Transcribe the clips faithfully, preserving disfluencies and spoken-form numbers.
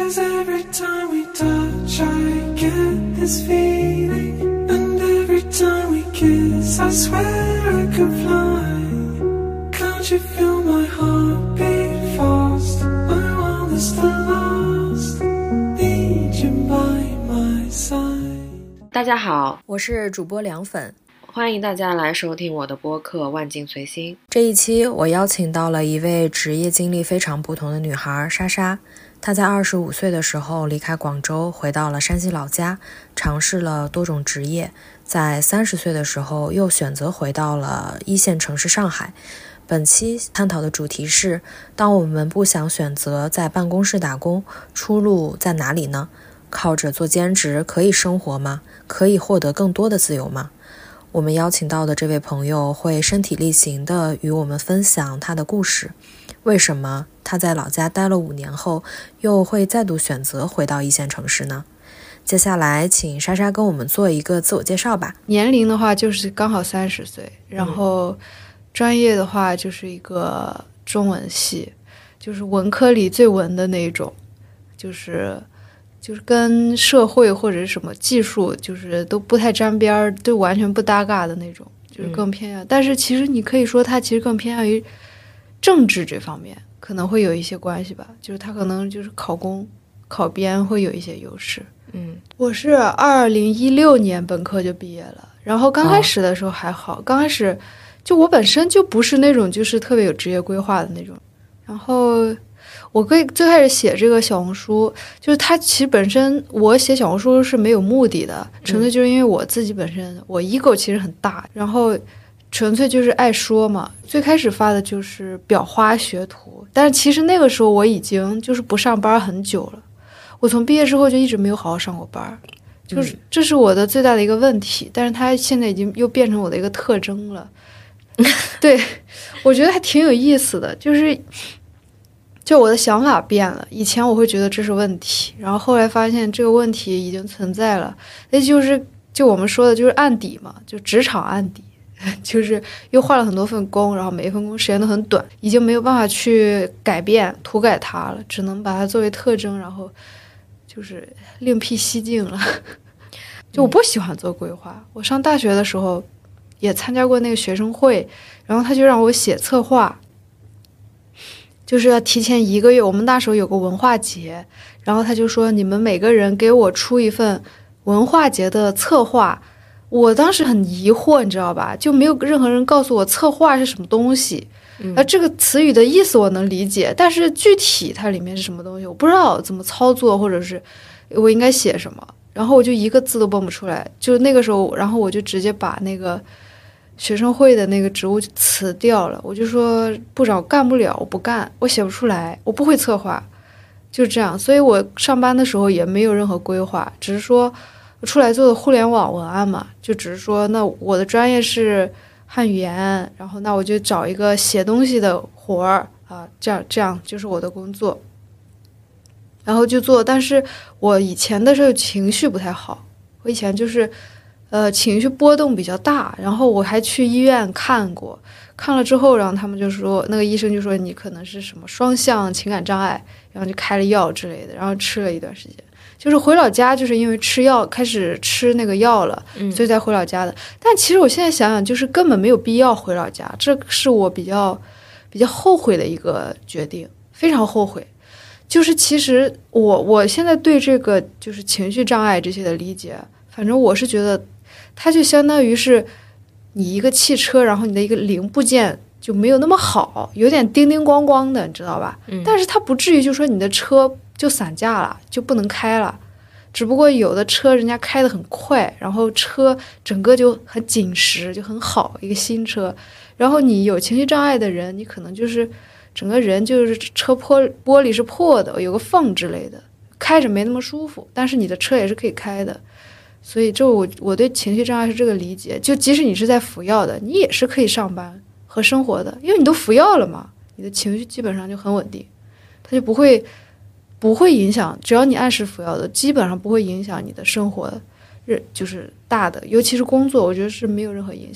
'Cause every time we touch I get this feeling, and every time we kiss I swear I could fly. Can't you feel my heart beat fast? My world is the last, need you by my side. 大家好， 我是主播凉粉， 欢迎大家来收听我的播客万境随心。 这一期我邀请到了一位职业经历非常不同的女孩莎莎。她在二十五岁的时候离开广州，回到了山西老家，尝试了多种职业。在三十岁的时候，又选择回到了一线城市上海。本期探讨的主题是：当我们不想选择在办公室打工，出路在哪里呢？靠着做兼职可以生活吗？可以获得更多的自由吗？我们邀请到的这位朋友会身体力行地与我们分享他的故事。为什么他在老家待了五年后，又会再度选择回到一线城市呢？接下来请莎莎跟我们做一个自我介绍吧。 年龄的话就是刚好三十岁，然后专业的话就是一个中文系，就是文科里最文的那种，就是就是跟社会或者是什么技术就是都不太沾边，都完全不搭嘎的那种，就是更偏向、嗯、但是其实你可以说它其实更偏向于政治这方面，可能会有一些关系吧，就是它可能就是考公考编会有一些优势。 嗯， 我是二零一六年本科就毕业了，然后刚开始的时候还好、哦、刚开始就我本身就不是那种就是特别有职业规划的那种，然后我可以最开始写这个小红书，就是它其实本身我写小红书是没有目的的，纯粹就是因为我自己本身、嗯、我 ego 其实很大，然后纯粹就是爱说嘛。最开始发的就是裱花学徒，但是其实那个时候我已经就是不上班很久了，我从毕业之后就一直没有好好上过班，就是这是我的最大的一个问题，但是它现在已经又变成我的一个特征了。对，我觉得还挺有意思的，就是就我的想法变了，以前我会觉得这是问题，然后后来发现这个问题已经存在了，那就是就我们说的就是案底嘛，就职场案底，就是又换了很多份工，然后每一份工时间都很短，已经没有办法去改变涂改它了，只能把它作为特征，然后就是另辟蹊径了。就我不喜欢做规划，我上大学的时候也参加过那个学生会，然后他就让我写策划，就是要提前一个月，我们那时候有个文化节，然后他就说你们每个人给我出一份文化节的策划。我当时很疑惑，你知道吧，就没有任何人告诉我策划是什么东西。嗯、而这个词语的意思我能理解，但是具体它里面是什么东西我不知道怎么操作，或者是我应该写什么，然后我就一个字都蹦不出来。就那个时候，然后我就直接把那个学生会的那个职务辞掉了，我就说部长我干不了，我不干，我写不出来，我不会策划，就这样。所以我上班的时候也没有任何规划，只是说出来做的互联网文案嘛，就只是说那我的专业是汉语言，然后那我就找一个写东西的活儿啊，这样这样就是我的工作，然后就做。但是我以前的时候情绪不太好，我以前就是呃情绪波动比较大，然后我还去医院看过，看了之后，然后他们就说那个医生就说你可能是什么双向情感障碍，然后就开了药之类的，然后吃了一段时间。就是回老家就是因为吃药开始吃那个药了、嗯、所以才回老家的。但其实我现在想想就是根本没有必要回老家，这是我比较比较后悔的一个决定，非常后悔。就是其实我我现在对这个就是情绪障碍这些的理解，反正我是觉得它就相当于是你一个汽车，然后你的一个零部件就没有那么好，有点叮叮咣咣的，你知道吧、嗯、但是它不至于就说你的车就散架了，就不能开了。只不过有的车人家开得很快，然后车整个就很紧实，就很好，一个新车。然后你有情绪障碍的人，你可能就是整个人就是车玻玻璃是破的，有个缝之类的，开着没那么舒服，但是你的车也是可以开的。所以就我我对情绪障碍是这个理解，就即使你是在服药的，你也是可以上班和生活的，因为你都服药了嘛，你的情绪基本上就很稳定，它就不会不会影响，只要你按时服药的，基本上不会影响你的生活，就是大的，尤其是工作，我觉得是没有任何影响的。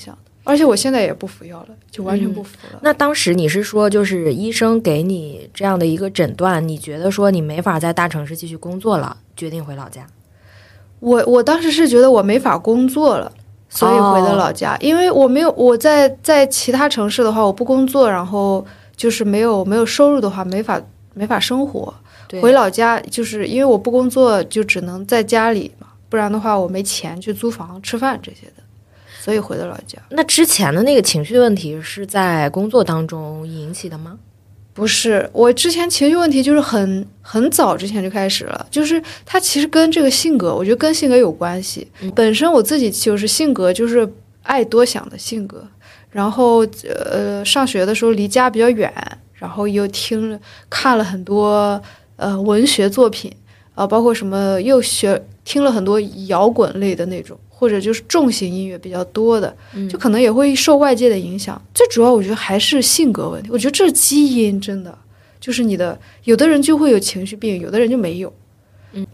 而且我现在也不服药了，就完全不服了。 嗯、那当时你是说，就是医生给你这样的一个诊断，你觉得说你没法在大城市继续工作了，决定回老家？ 我我当时是觉得我没法工作了，所以回的老家，哦、因为我没有我在在其他城市的话，我不工作，然后就是没有没有收入的话，没法没法生活。回老家就是因为我不工作，就只能在家里嘛，不然的话我没钱去租房、吃饭这些的。所以回到老家。 那之前的那个情绪问题是在工作当中引起的吗？ 不是，我之前情绪问题就是很很早之前就开始了，就是它其实跟这个性格，我觉得跟性格有关系。嗯、本身我自己就是性格就是爱多想的性格，然后呃上学的时候离家比较远，然后又听了看了很多呃文学作品啊、呃，包括什么又学听了很多摇滚类的那种。或者就是重型音乐比较多的，就可能也会受外界的影响。嗯、最主要我觉得还是性格问题，我觉得这是基因，真的就是你的，有的人就会有情绪病，有的人就没有。 嗯，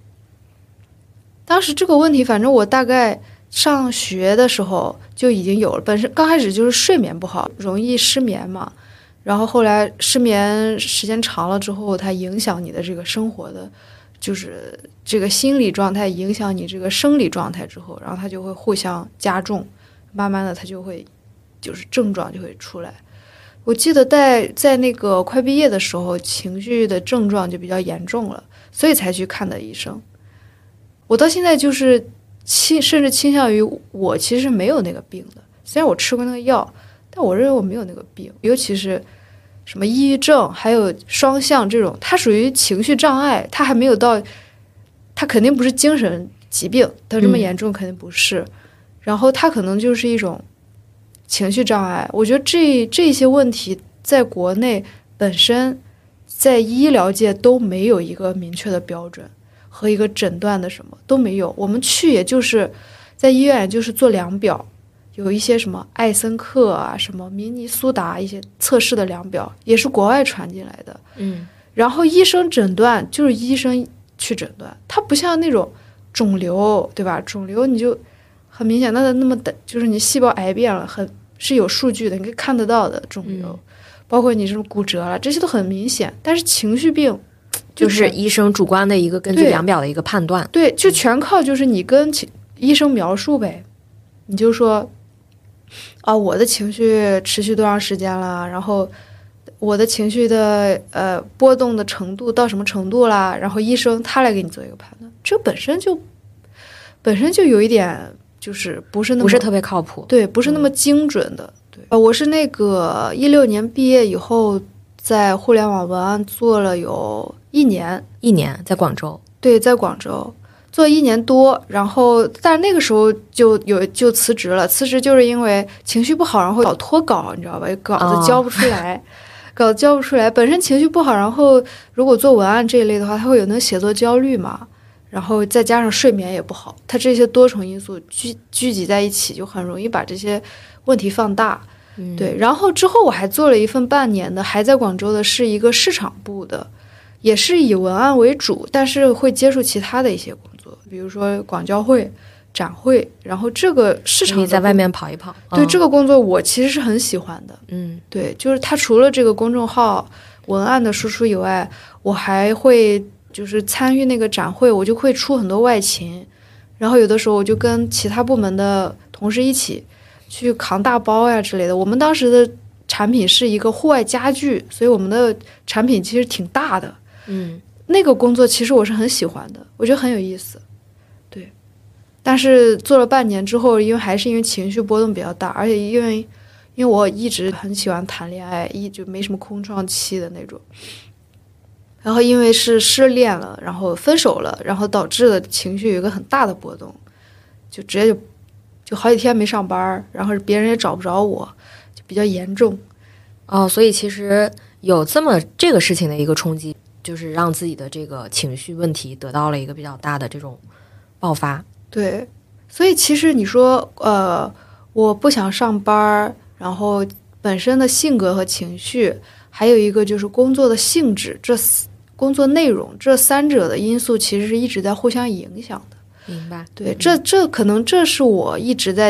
当时这个问题，反正我大概上学的时候就已经有了。本身刚开始就是睡眠不好，容易失眠嘛，然后后来失眠时间长了之后，它影响你的这个生活的。就是这个心理状态影响你这个生理状态之后，然后它就会互相加重，慢慢的它就会就是症状就会出来。我记得在在那个快毕业的时候，情绪的症状就比较严重了，所以才去看的医生。我到现在就是倾甚至倾向于我其实没有那个病的，虽然我吃过那个药，但我认为我没有那个病，尤其是什么抑郁症还有双向这种，它属于情绪障碍，它还没有到，它肯定不是精神疾病，它这么严重肯定不是、嗯、然后它可能就是一种情绪障碍。我觉得这这些问题在国内本身在医疗界都没有一个明确的标准和一个诊断的，什么都没有。我们去也就是在医院就是做量表，有一些什么艾森克啊，什么明尼苏达一些测试的量表，也是国外传进来的。 嗯， 然后医生诊断就是医生去诊断，它不像那种肿瘤，对吧？肿瘤你就很明显，那那么的，就是你细胞癌变了，很是有数据的，你可以看得到的肿瘤，嗯、包括你这种骨折了，这些都很明显。但是情绪病就、就是医生主观的一个根据量表的一个判断， 对，对就全靠就是你跟医生描述呗，你就说。啊，我的情绪持续多长时间了？然后我的情绪的呃波动的程度到什么程度啦？然后医生他来给你做一个判断，这本身就本身就有一点就是不是那么不是特别靠谱， 对，不是那么精准的。嗯、对，呃，我是那个一六年毕业以后，在互联网文案做了有一年， 一年在广州， 对，在广州。做一年多，然后但是那个时候就有就辞职了，辞职就是因为情绪不好，然后搞脱稿，你知道吧？稿子交不出来，哦、稿子交不出来。本身情绪不好，然后如果做文案这一类的话，它会有那写作焦虑嘛，然后再加上睡眠也不好，它这些多重因素聚聚集在一起，就很容易把这些问题放大。 嗯、 对，然后之后我还做了一份半年的，还在广州的，是一个市场部的，也是以文案为主，但是会接触其他的一些工作，比如说广交会、展会，然后这个市场你在外面跑一跑。 对、嗯、这个工作我其实是很喜欢的。 嗯， 对，就是它除了这个公众号文案的输出以外，我还会就是参与那个展会，我就会出很多外勤，然后有的时候我就跟其他部门的同事一起去扛大包呀之类的。我们当时的产品是一个户外家具，所以我们的产品其实挺大的。 嗯， 那个工作其实我是很喜欢的，我觉得很有意思。对，但是做了半年之后，因为还是因为情绪波动比较大，而且因为因为我一直很喜欢谈恋爱，一直没什么空窗期的那种。然后因为是失恋了，然后分手了，然后导致的情绪有一个很大的波动，就直接就就好几天没上班，然后别人也找不着我，就比较严重。 哦，所以其实有这么这个事情的一个冲击，就是让自己的这个情绪问题得到了一个比较大的这种爆发。 对，所以其实你说呃我不想上班，然后本身的性格和情绪，还有一个就是工作的性质，这工作内容，这三者的因素其实是一直在互相影响的。 明白。 对，这这可能这是我一直在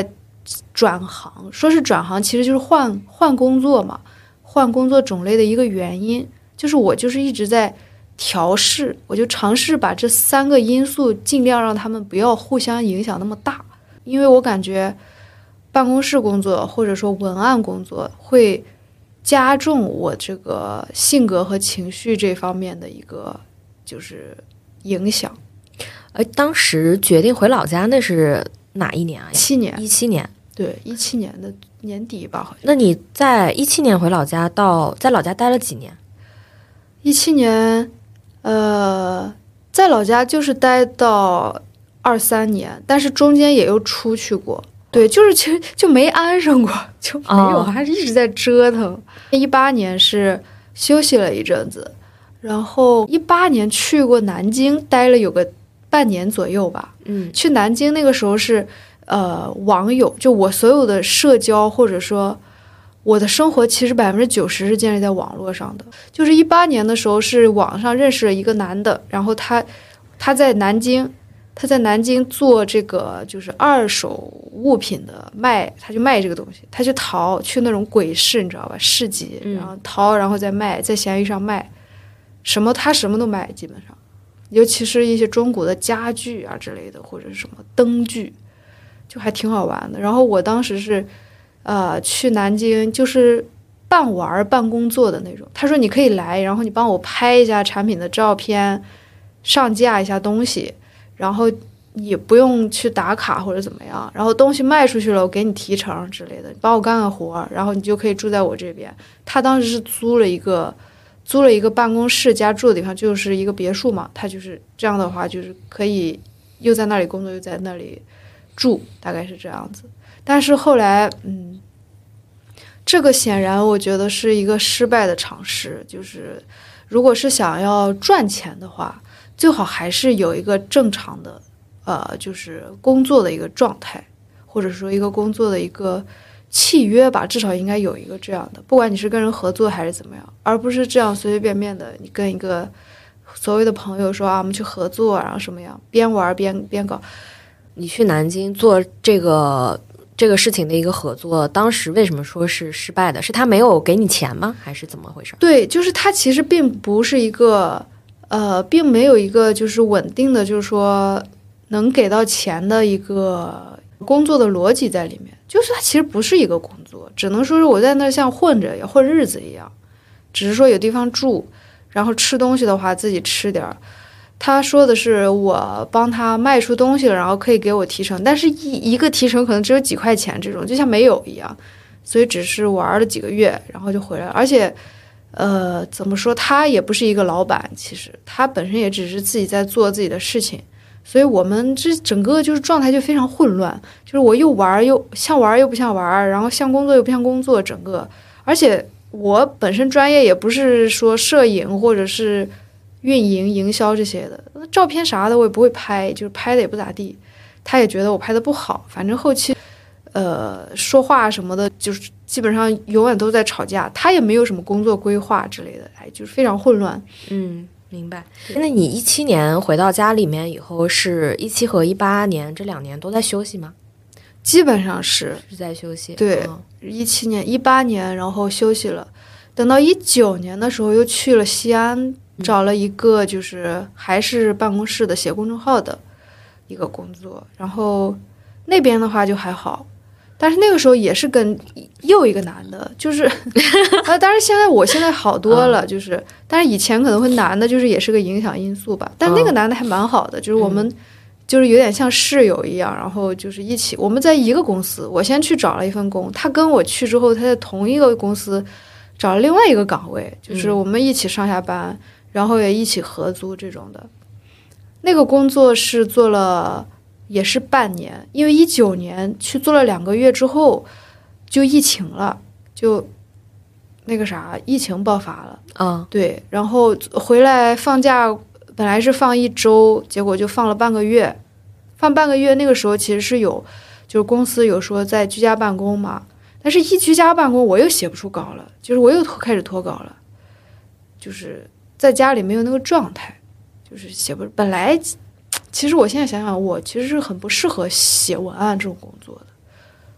转行，说是转行，其实就是换换工作嘛，换工作种类的一个原因，就是我就是一直在调试，我就尝试把这三个因素尽量让他们不要互相影响那么大，因为我感觉办公室工作或者说文案工作会加重我这个性格和情绪这方面的一个就是影响。 呃，当时决定回老家那是哪一年啊？ 七年， 一七年。 对，一七年的年底吧，好像。 那你在一七年回老家到在老家待了几年？ 一七年，呃，在老家就是待到二三年，但是中间也又出去过。对，就是其实就没安上过，就没有， 哦、 还是一直在折腾。一八年是休息了一阵子，然后一八年去过南京，待了有个半年左右吧。 嗯， 去南京那个时候是，呃，网友，就我所有的社交或者说我的生活，其实百分之九十是建立在网络上的。就是一八年的时候是网上认识了一个男的，然后他他在南京。他在南京做这个就是二手物品的卖，他就卖这个东西，他去淘，去那种鬼市，你知道吧？市集，然后淘，然后再卖，在闲鱼上卖，什么他什么都卖，基本上，尤其是一些中国的家具啊之类的，或者是什么灯具，就还挺好玩的。然后我当时是，呃，去南京就是半玩半工作的那种。他说你可以来，然后你帮我拍一下产品的照片，上架一下东西。然后也不用去打卡或者怎么样，然后东西卖出去了，我给你提成之类的，你帮我干个活，然后你就可以住在我这边。他当时是租了一个租了一个办公室加住的地方，就是一个别墅嘛，他就是这样的话，就是可以又在那里工作又在那里住，大概是这样子。但是后来，嗯，这个显然我觉得是一个失败的尝试，就是如果是想要赚钱的话。最好还是有一个正常的，呃，就是工作的一个状态，或者说一个工作的一个契约吧，至少应该有一个这样的，不管你是跟人合作还是怎么样，而不是这样随随便便的，你跟一个所谓的朋友说啊，我们去合作，然后什么样，边玩边边搞。 你去南京做这个这个事情的一个合作，当时为什么说是失败的？是他没有给你钱吗？还是怎么回事？ 对，就是他其实并不是一个。呃，并没有一个就是稳定的，就是说能给到钱的一个工作的逻辑在里面。就是它其实不是一个工作，只能说是我在那像混着混日子一样，只是说有地方住，然后吃东西的话自己吃点儿。他说的是我帮他卖出东西了，然后可以给我提成，但是一一个提成可能只有几块钱，这种就像没有一样，所以只是玩了几个月，然后就回来了，而且。呃，怎么说？他也不是一个老板，其实他本身也只是自己在做自己的事情，所以我们这整个就是状态就非常混乱，就是我又玩又像玩又不像玩，然后像工作又不像工作，整个，而且我本身专业也不是说摄影或者是运营、营销这些的，照片啥的我也不会拍，就是拍的也不咋地，他也觉得我拍的不好，反正后期。呃，说话什么的，就是基本上永远都在吵架。他也没有什么工作规划之类的，哎，就是非常混乱。 嗯，明白。那你一七年回到家里面以后，是一七和一八年这两年都在休息吗？ 基本上是是在休息。 对，一七、嗯、年、一八年，然后休息了。等到一九年的时候，又去了西安，找了一个就是还是办公室的写公众号的一个工作，然后那边的话就还好。但是那个时候也是跟又一个男的，就是啊，当然现在我现在好多了，就是，但是以前可能会男的，就是也是个影响因素吧。但那个男的还蛮好的，就是我们就是有点像室友一样，然后就是一起，我们在一个公司，我先去找了一份工，他跟我去之后，他在同一个公司找了另外一个岗位，就是我们一起上下班，然后也一起合租这种的。那个工作是做了。也是半年，因为一九年去做了两个月之后，就疫情了，就那个啥，疫情爆发了。 嗯， 对，然后回来放假，本来是放一周，结果就放了半个月。放半个月，那个时候其实是有，就是公司有说在居家办公嘛，但是一居家办公，我又写不出稿了，就是我又开始脱稿了，就是在家里没有那个状态，就是写不本来。其实我现在想想，我其实是很不适合写文案这种工作的。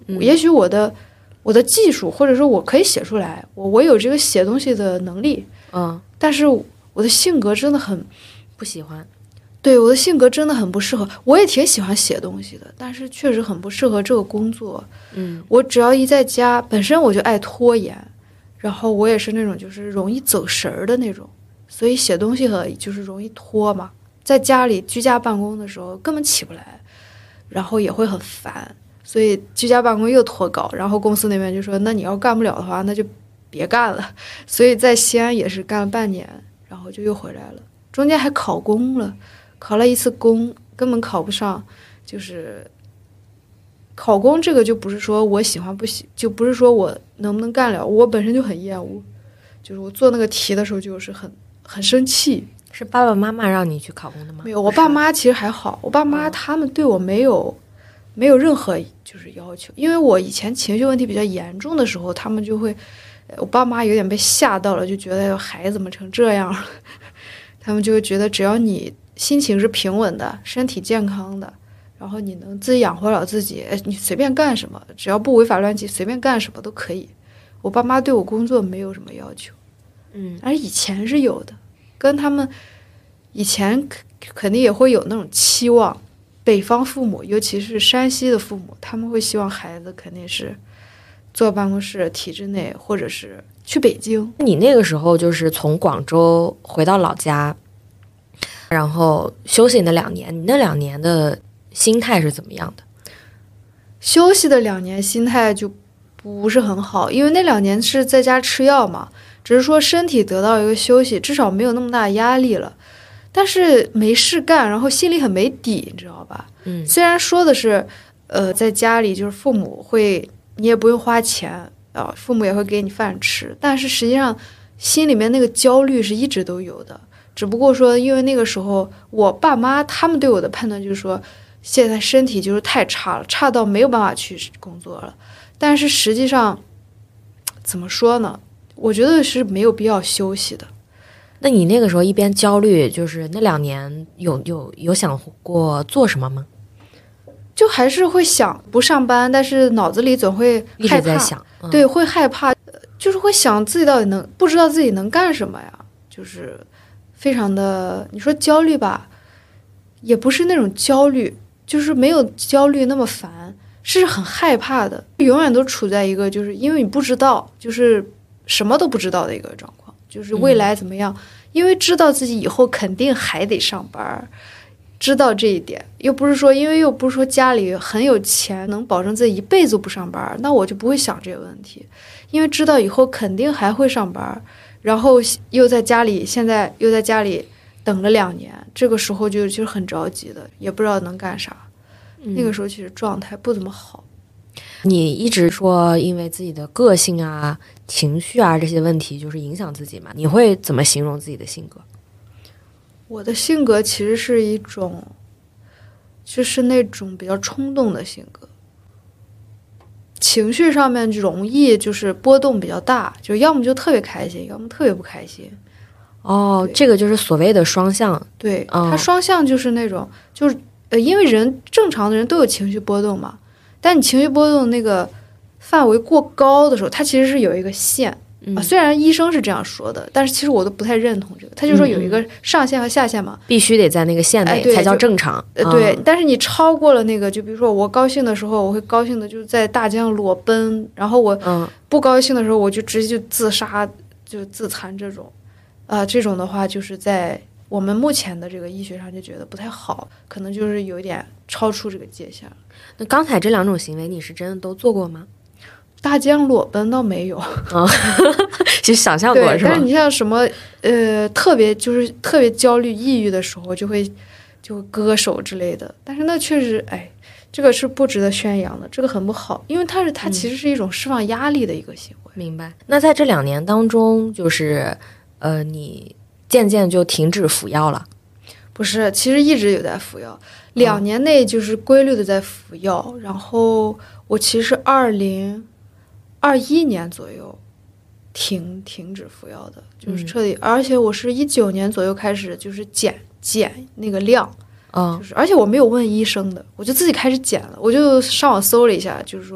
嗯、也许我的我的技术或者说我可以写出来，我我有这个写东西的能力， 嗯， 但是我的性格真的很不喜欢。 对，我的性格真的很不适合。我也挺喜欢写东西的，但是确实很不适合这个工作。 嗯， 我只要一在家，本身我就爱拖延，然后我也是那种就是容易走神儿的那种，所以写东西和就是容易拖嘛。在家里居家办公的时候根本起不来，然后也会很烦，所以居家办公又拖稿，然后公司那边就说那你要干不了的话那就别干了。所以在西安也是干了半年，然后就又回来了，中间还考公了。考了一次公，根本考不上，就是考公这个就不是说我喜欢不喜，就不是说我能不能干了，我本身就很厌恶，就是我做那个题的时候就是很很生气。 是爸爸妈妈让你去考公的吗？ 没有，我爸妈其实还好，我爸妈他们对我没有没有任何就是要求，因为我以前情绪问题比较严重的时候，他们就会，我爸妈有点被吓到了，就觉得孩子怎么成这样了，他们就会觉得只要你心情是平稳的，身体健康的，然后你能自己养活了自己，你随便干什么，只要不违法乱纪，随便干什么都可以。我爸妈对我工作没有什么要求， 嗯， 而以前是有的，跟他们以前肯定也会有那种期望。北方父母，尤其是山西的父母，他们会希望孩子肯定是坐办公室体制内，或者是去北京。 你那个时候就是从广州回到老家，然后休息那两年，你那两年的心态是怎么样的？ 休息的两年心态就不是很好，因为那两年是在家吃药嘛，只是说身体得到一个休息，至少没有那么大压力了。但是没事干，然后心里很没底，你知道吧？ 嗯， 虽然说的是，呃，在家里就是父母会，你也不用花钱啊，父母也会给你饭吃，但是实际上心里面那个焦虑是一直都有的。只不过说，因为那个时候我爸妈他们对我的判断就是说，现在身体就是太差了，差到没有办法去工作了。但是实际上，怎么说呢？我觉得是没有必要休息的。 那你那个时候一边焦虑，就是那两年有有有想过做什么吗？ 就还是会想不上班，但是脑子里总会害怕， 一直在想，嗯、 对，会害怕，就是会想自己到底能不知道自己能干什么呀，就是非常的，你说焦虑吧，也不是那种焦虑，就是没有焦虑那么烦，是很害怕的，永远都处在一个就是因为你不知道，就是什么都不知道的一个状况。就是未来怎么样、嗯、因为知道自己以后肯定还得上班，知道这一点，又不是说因为又不是说家里很有钱能保证自己一辈子不上班，那我就不会想这个问题，因为知道以后肯定还会上班，然后又在家里现在又在家里等了两年，这个时候就就是很着急的，也不知道能干啥、嗯、那个时候其实状态不怎么好。 你一直说因为自己的个性啊情绪啊这些问题就是影响自己嘛，你会怎么形容自己的性格？ 我的性格其实是一种就是那种比较冲动的性格，情绪上面容易就是波动比较大，就要么就特别开心，要么特别不开心。 哦，这个就是所谓的双向。 对、 嗯、 它双向就是那种就是呃，因为人正常的人都有情绪波动嘛，但你情绪波动那个范围过高的时候，它其实是有一个线、嗯、啊。虽然医生是这样说的，但是其实我都不太认同这个。他就说有一个上限和下限嘛， 嗯、必须得在那个线内才叫正常。 呃，对、嗯。但是你超过了那个，就比如说我高兴的时候，我会高兴的就是在大街上裸奔，然后我不高兴的时候，我就直接就自杀，就自残这种。啊、呃，这种的话就是在我们目前的这个医学上就觉得不太好，可能就是有一点超出这个界限了。 那刚才这两种行为你是真的都做过吗？ 大街上裸奔倒没有， 哦、就想象过是吧？ 但是你像什么呃，特别就是特别焦虑、抑郁的时候，就会就割手之类的。但是那确实，哎，这个是不值得宣扬的，这个很不好，因为它是它其实是一种释放压力的一个行为。 嗯、明白。那在这两年当中，就是呃，你渐渐就停止服药了？ 不是，其实一直有在服药，两年内就是规律的在服药。嗯、然后我其实二零二一年左右停停止服药的，就是彻底。嗯、而且我是一九年左右开始就是减减那个量， 嗯， 就是而且我没有问医生的，我就自己开始减了。我就上网搜了一下，就是说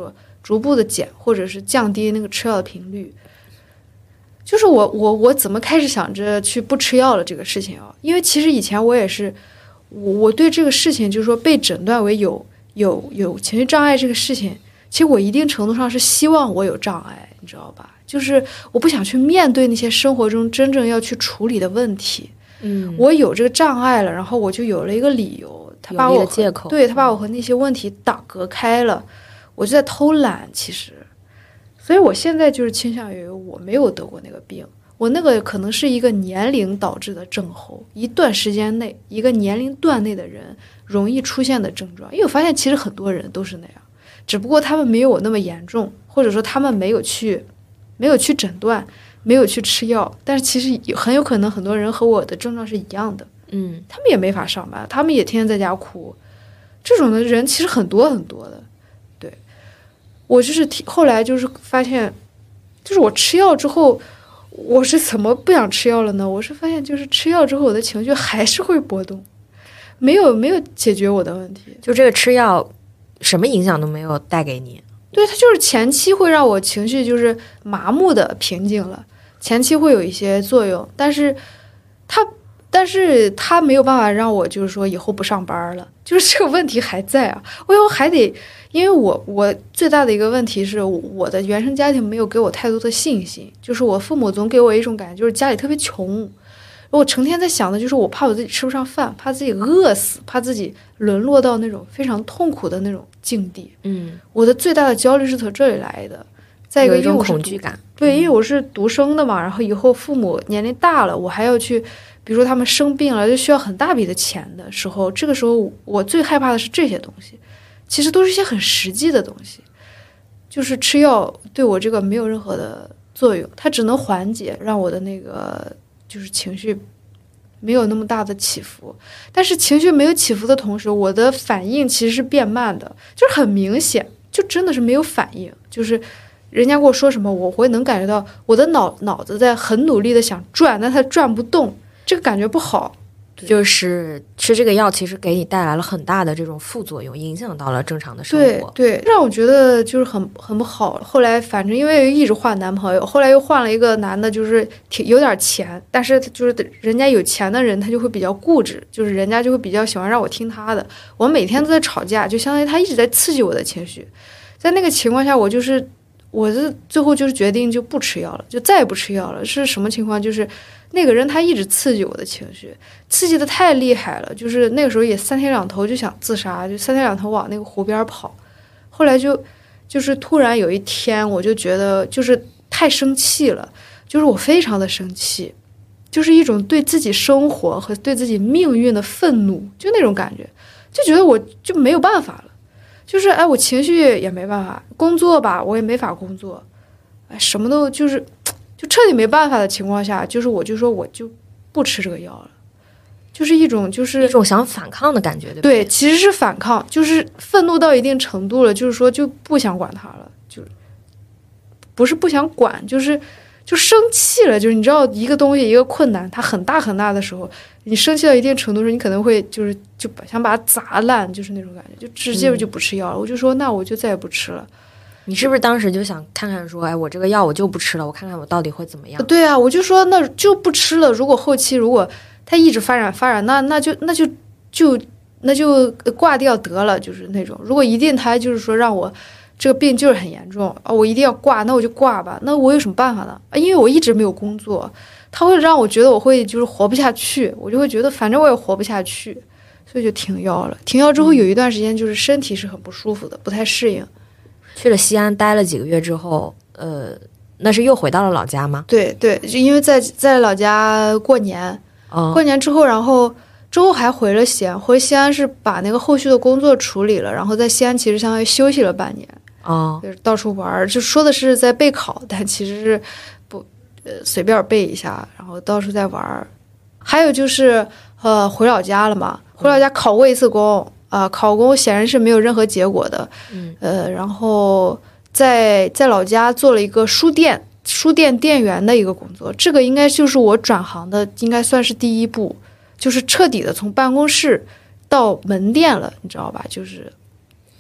逐步的减，或者是降低那个吃药的频率。就是我我我怎么开始想着去不吃药了这个事情啊？因为其实以前我也是，我我对这个事情就是说被诊断为有有有情绪障碍这个事情，其实我一定程度上是希望我有障碍，你知道吧？就是我不想去面对那些生活中真正要去处理的问题。 嗯， 我有这个障碍了，然后我就有了一个理由，他把我借口， 对他把我和那些问题挡隔开了，我就在偷懒，其实。所以我现在就是倾向于我没有得过那个病，我那个可能是一个年龄导致的症候，一段时间内一个年龄段内的人容易出现的症状。因为我发现其实很多人都是那样，只不过他们没有我那么严重，或者说他们没有去没有去诊断，没有去吃药，但是其实很有可能很多人和我的症状是一样的。 嗯， 他们也没法上班，他们也天天在家哭，这种的人其实很多很多的。对，我就是后来就是发现，就是我吃药之后，我是怎么不想吃药了呢？我是发现就是吃药之后我的情绪还是会波动，没有没有解决我的问题。 就这个吃药什么影响都没有带给你。 对，它就是前期会让我情绪就是麻木的平静了，前期会有一些作用，但是它但是它没有办法让我就是说以后不上班了，就是这个问题还在啊。我以后还得，因为我我最大的一个问题是我的原生家庭没有给我太多的信心，就是我父母总给我一种感觉就是家里特别穷，我成天在想的就是我怕我自己吃不上饭，怕自己饿死，怕自己沦落到那种非常痛苦的那种境地。 嗯， 我的最大的焦虑是从这里来的。再一个， 有一种因为我是恐惧感。 对，因为我是独生的嘛，然后以后父母年龄大了，我还要去，比如说他们生病了，就需要很大笔的钱的时候，这个时候我最害怕的是这些东西，其实都是一些很实际的东西。就是吃药对我这个没有任何的作用，它只能缓解，让我的那个就是情绪没有那么大的起伏。但是情绪没有起伏的同时，我的反应其实是变慢的，就是很明显，就真的是没有反应，就是人家跟我说什么，我会能感觉到我的脑脑子在很努力的想转，但它转不动，这个感觉不好。 就是吃这个药其实给你带来了很大的这种副作用，影响到了正常的生活。 对对，让我觉得就是很很不好。后来反正因为一直换男朋友，后来又换了一个男的，就是挺有点钱，但是就是人家有钱的人他就会比较固执，就是人家就会比较喜欢让我听他的。我每天都在吵架，就相当于他一直在刺激我的情绪。在那个情况下，我就是我是最后就是决定就不吃药了，就再也不吃药了。是什么情况？就是那个人他一直刺激我的情绪，刺激的太厉害了，就是那个时候也三天两头就想自杀，就三天两头往那个湖边跑。后来就就是突然有一天，我就觉得就是太生气了，就是我非常的生气，就是一种对自己生活和对自己命运的愤怒，就那种感觉，就觉得我就没有办法了。就是哎，我情绪也没办法，工作吧我也没法工作，哎，什么都就是就彻底没办法的情况下，就是我就说我就不吃这个药了，就是一种就是一种想反抗的感觉，对不对？对，其实是反抗，就是愤怒到一定程度了，就是说就不想管它了，就不是不想管，就是就生气了。就是你知道一个东西一个困难它很大很大的时候，你生气到一定程度的时候，你可能会就是就想把它砸烂，就是那种感觉，就直接就不吃药了。嗯、我就说那我就再也不吃了。 你是不是当时就想看看说，哎，我这个药我就不吃了，我看看我到底会怎么样？ 对啊，我就说那就不吃了。如果后期如果它一直发展发展，那那就那就就那就挂掉得了，就是那种。如果一定它就是说让我这个病就是很严重啊，我一定要挂，那我就挂吧。那我有什么办法呢？因为我一直没有工作，它会让我觉得我会就是活不下去，我就会觉得反正我也活不下去，所以就停药了。停药之后有一段时间就是身体是很不舒服的，不太适应。 去了西安待了几个月之后，呃，那是又回到了老家吗？ 对对，就因为在在老家过年， 哦、 过年之后，然后之后还回了西安。回西安是把那个后续的工作处理了，然后在西安其实相当于休息了半年， 哦， 就是到处玩，就说的是在备考，但其实是不呃随便背一下，然后到处在玩。还有就是呃回老家了嘛，回老家考过一次公。嗯啊、呃，考公显然是没有任何结果的， 嗯， 呃，然后在在老家做了一个书店书店店员的一个工作，这个应该就是我转行的，应该算是第一步，就是彻底的从办公室到门店了，你知道吧？就是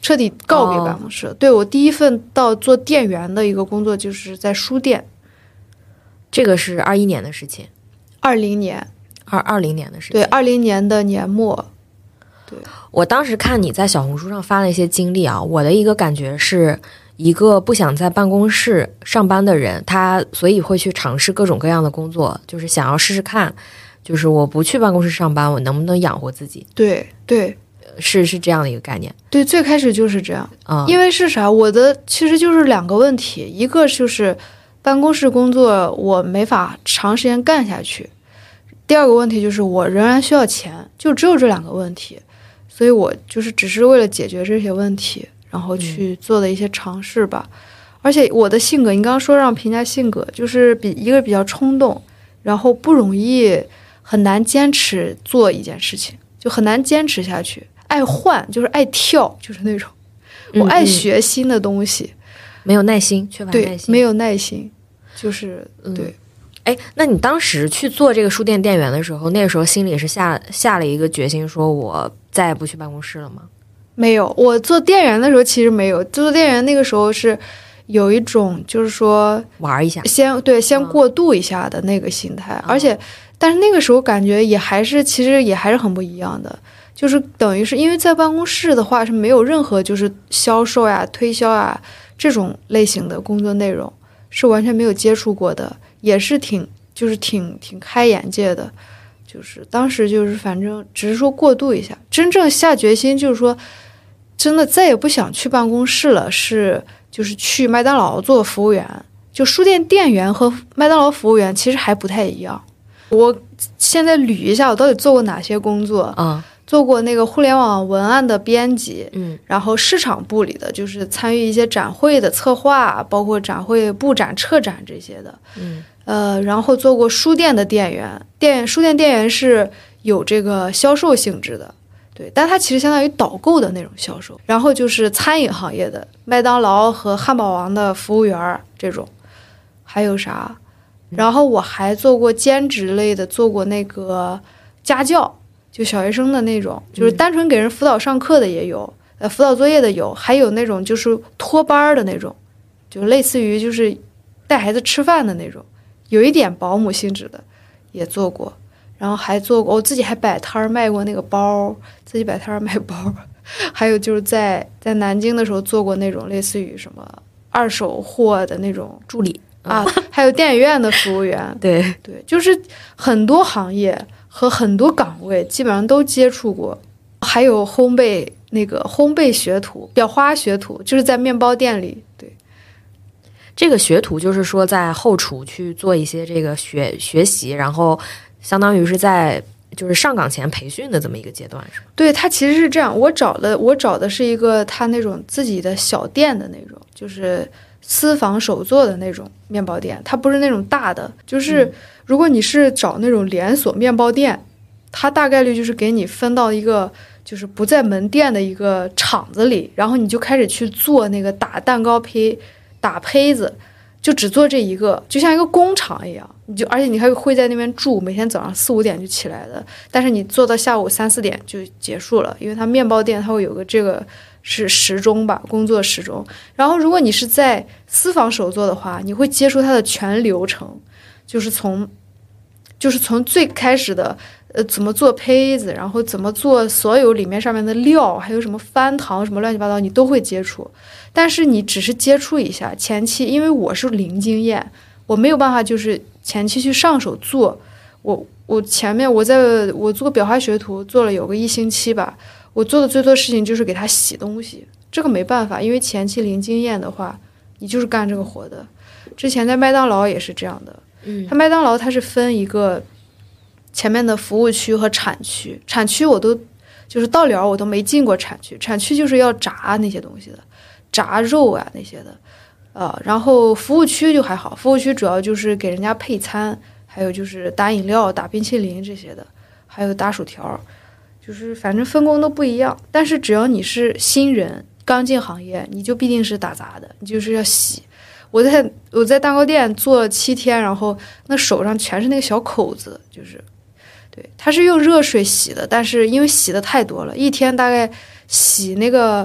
彻底告别办公室。哦、对，我第一份到做店员的一个工作就是在书店。 这个是二一年的事情， 二零年， 二二零年的事情。 对，二零年的年末。对， 我当时看你在小红书上发了一些经历啊，我的一个感觉是，一个不想在办公室上班的人，他所以会去尝试各种各样的工作，就是想要试试看，就是我不去办公室上班，我能不能养活自己？ 对对， 是是这样的一个概念。 对，最开始就是这样啊、嗯， 因为是啥？我的其实就是两个问题，一个就是办公室工作我没法长时间干下去，第二个问题就是我仍然需要钱，就只有这两个问题。所以我就是只是为了解决这些问题，然后去做的一些尝试吧。嗯、而且我的性格，你刚刚说让评价性格，就是比一个比较冲动，然后不容易很难坚持做一件事情，就很难坚持下去。爱换，就是爱跳，就是那种我爱学新的东西， 嗯、没有耐心，缺乏耐心， 对，没有耐心，就是、 嗯、 对。 哎，那你当时去做这个书店店员的时候，那个时候心里是下下了一个决心，说我再也不去办公室了吗？ 没有，我做店员的时候其实没有，做店员那个时候是有一种就是说玩一下， 先对先过渡一下的那个心态， 嗯、 而且但是那个时候感觉也还是其实也还是很不一样的，就是等于是因为在办公室的话是没有任何就是销售呀、推销啊这种类型的工作内容，是完全没有接触过的。也是挺就是挺挺开眼界的，就是当时就是反正只是说过渡一下，真正下决心就是说真的再也不想去办公室了，是就是去麦当劳做服务员。就书店店员和麦当劳服务员其实还不太一样。我现在捋一下我到底做过哪些工作啊、嗯， 做过那个互联网文案的编辑， 嗯， 然后市场部里的就是参与一些展会的策划，包括展会布展、撤展这些的， 嗯， 呃，然后做过书店的店员，店书店店员是有这个销售性质的，对，但它其实相当于导购的那种销售。然后就是餐饮行业的，麦当劳和汉堡王的服务员这种，还有啥？然后我还做过兼职类的，做过那个家教。就小学生的那种，就是单纯给人辅导上课的也有，呃，辅导作业的有，还有那种就是托班的那种，就类似于就是带孩子吃饭的那种，有一点保姆性质的也做过，然后还做过，我自己还摆摊儿卖过那个包，自己摆摊儿卖包，还有就是在在南京的时候做过那种类似于什么二手货的那种助理啊，还有电影院的服务员， 对对，就是很多行业。和很多岗位基本上都接触过，还有烘焙那个烘焙学徒、裱花学徒，就是在面包店里。对， 这个学徒就是说在后厨去做一些这个学学习，然后相当于是在就是上岗前培训的这么一个阶段，是吗？ 对，他其实是这样，我找的我找的是一个他那种自己的小店的那种，就是私房手做的那种面包店，它不是那种大的，就是。嗯，如果你是找那种连锁面包店，它大概率就是给你分到一个就是不在门店的一个厂子里，然后你就开始去做那个打蛋糕胚、打胚子，就只做这一个，就像一个工厂一样。你就而且你还会在那边住，每天早上四五点就起来的，但是你做到下午三四点就结束了，因为它面包店它会有个这个是时钟吧，工作时钟。然后如果你是在私房手做的话，你会接触它的全流程。就是从，就是从最开始的，呃，怎么做胚子，然后怎么做所有里面上面的料，还有什么翻糖什么乱七八糟，你都会接触。但是你只是接触一下，前期因为我是零经验，我没有办法就是前期去上手做。我我前面我在我做裱花学徒做了有个一星期吧，我做的最多事情就是给他洗东西，这个没办法，因为前期零经验的话，你就是干这个活的。之前在麦当劳也是这样的。 嗯， 它麦当劳它是分一个前面的服务区和产区，产区我都就是到了我都没进过产区，产区就是要炸那些东西的，炸肉啊那些的，呃，然后服务区就还好，服务区主要就是给人家配餐，还有就是打饮料、打冰淇淋这些的，还有打薯条，就是反正分工都不一样。但是只要你是新人，刚进行业，你就必定是打杂的，你就是要洗。我在我在蛋糕店做了七天，然后那手上全是那个小口子，就是对，它是用热水洗的，但是因为洗的太多了，一天大概洗那个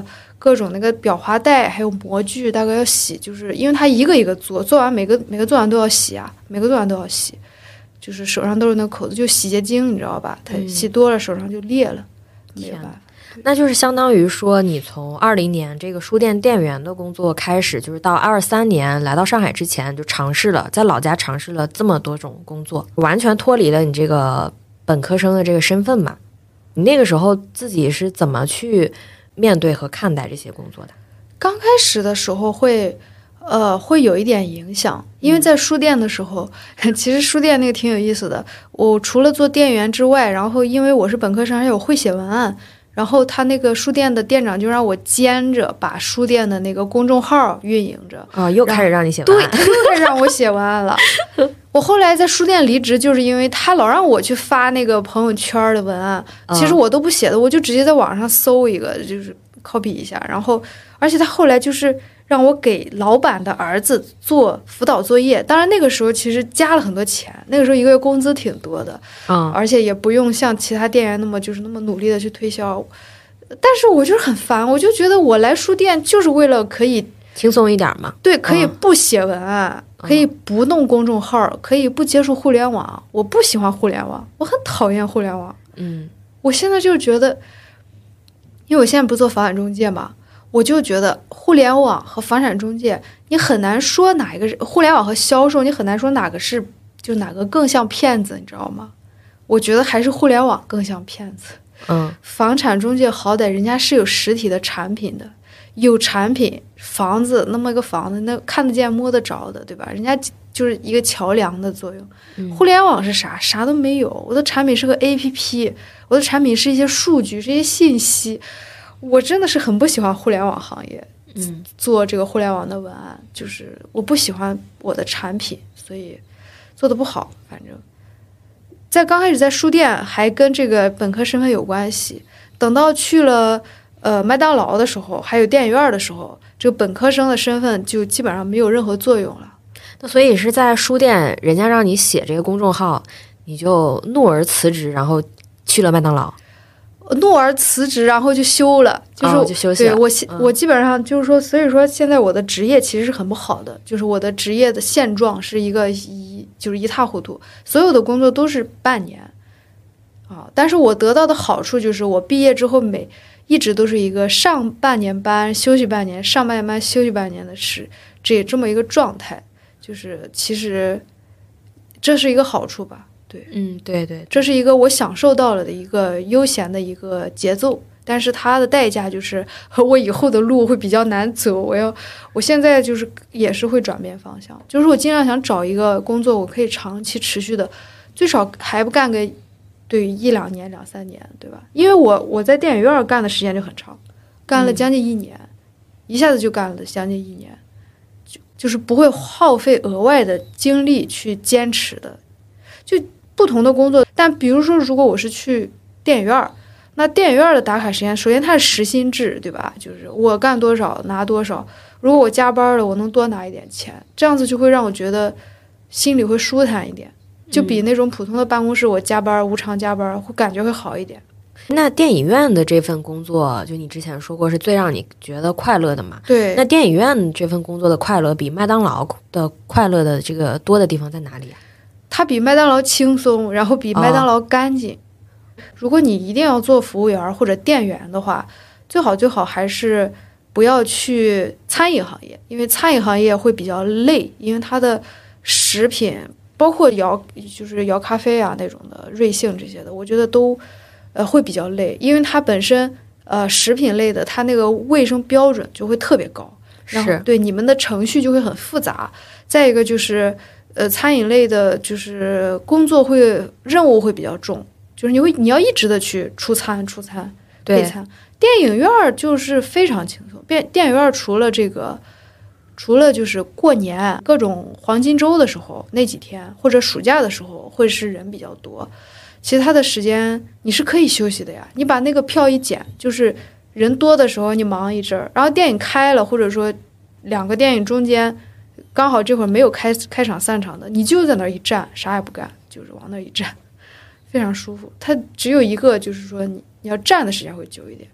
各种那个裱花带还有模具，大概要洗，就是因为它一个一个做，做完每个每个做完都要洗啊，每个做完都要洗，就是手上都是那口子，就洗洁精，你知道吧？它洗多了手上就裂了，没有办法。 那就是相当于说，你从二零年这个书店店员的工作开始，就是到二三年来到上海之前，就尝试了在老家尝试了这么多种工作，完全脱离了你这个本科生的这个身份嘛。你那个时候自己是怎么去面对和看待这些工作的？ 刚开始的时候会呃会有一点影响，因为在书店的时候，其实书店那个挺有意思的。我除了做店员之外，然后因为我是本科生，而且我会写文案，然后他那个书店的店长就让我兼着把书店的那个公众号运营着。 啊、哦，又开始让你写文案。 对，他又开始让我写文案了。我后来在书店离职，就是因为他老让我去发那个朋友圈的文案，其实我都不写的，我就直接在网上搜一个，就是 copy 一下。然后，而且他后来就是让我给老板的儿子做辅导作业。当然那个时候其实加了很多钱，那个时候一个月工资挺多的， 嗯， 而且也不用像其他店员那么就是那么努力的去推销。但是我就是很烦，我就觉得我来书店就是为了可以轻松一点嘛。 对，可以不写文案，嗯、可以不弄公众号，可以不接触互联网。我不喜欢互联网，我很讨厌互联网。 嗯， 我现在就觉得，因为我现在不做房产中介嘛，我就觉得互联网和房产中介，你很难说哪一个是互联网和销售，你很难说哪个是就哪个更像骗子，你知道吗？我觉得还是互联网更像骗子。 嗯， 房产中介好歹人家是有实体的产品的，有产品，房子那么一个房子，那看得见摸得着的，对吧？人家就是一个桥梁的作用。 嗯、 互联网是啥？啥都没有。我的产品是个 A P P， 我的产品是一些数据，是一些信息。我真的是很不喜欢互联网行业， 嗯， 做这个互联网的文案，就是我不喜欢我的产品，所以做的不好。反正在刚开始在书店还跟这个本科身份有关系，等到去了呃麦当劳的时候，还有电影院的时候，这个本科生的身份就基本上没有任何作用了。 那所以是在书店，人家让你写这个公众号，你就怒而辞职，然后去了麦当劳。 怒而辞职，然后就休了，就是、 哦、就休息了。 对我、 嗯， 我基本上就是说，所以说现在我的职业其实是很不好的，就是我的职业的现状是一个一就是一塌糊涂，所有的工作都是半年啊。但是我得到的好处就是，我毕业之后每一直都是一个上半年班休息半年，上半年班休息半年的是这这么一个状态，就是其实这是一个好处吧。对， 嗯，对对， 这是一个我享受到了的一个悠闲的一个节奏，但是它的代价就是我以后的路会比较难走。我要，我现在就是也是会转变方向，就是我尽量想找一个工作，我可以长期持续的，最少还不干个对一两年、两三年，对吧？因为我我在电影院干的时间就很长，干了将近一年，嗯、一下子就干了将近一年，就就是不会耗费额外的精力去坚持的，就。不同的工作，但比如说，如果我是去电影院，那电影院的打卡时间，首先它是时薪制，对吧？就是我干多少拿多少。如果我加班了，我能多拿一点钱，这样子就会让我觉得心里会舒坦一点，就比那种普通的办公室我加班无偿加班会感觉会好一点。 那电影院的这份工作，就你之前说过是最让你觉得快乐的嘛？ 对。 那电影院这份工作的快乐比麦当劳的快乐的这个多的地方在哪里啊？ 它比麦当劳轻松，然后比麦当劳干净。哦、如果你一定要做服务员或者店员的话，最好最好还是不要去餐饮行业，因为餐饮行业会比较累，因为它的食品包括摇就是摇咖啡啊那种的瑞幸这些的，我觉得都呃会比较累，因为它本身呃食品类的它那个卫生标准就会特别高，然后对你们的程序就会很复杂。再一个就是。呃，餐饮类的，就是工作会任务会比较重，就是你会你要一直的去出餐、出餐、配餐。电影院就是非常轻松，电电影院除了这个，除了就是过年各种黄金周的时候那几天，或者暑假的时候会是人比较多，其他的时间你是可以休息的呀。你把那个票一减，就是人多的时候你忙一阵儿，然后电影开了，或者说两个电影中间。刚好这会儿没有开开场散场的，你就在那儿一站，啥也不干，就是往那儿一站，非常舒服。它只有一个，就是说你你要站的时间会久一点。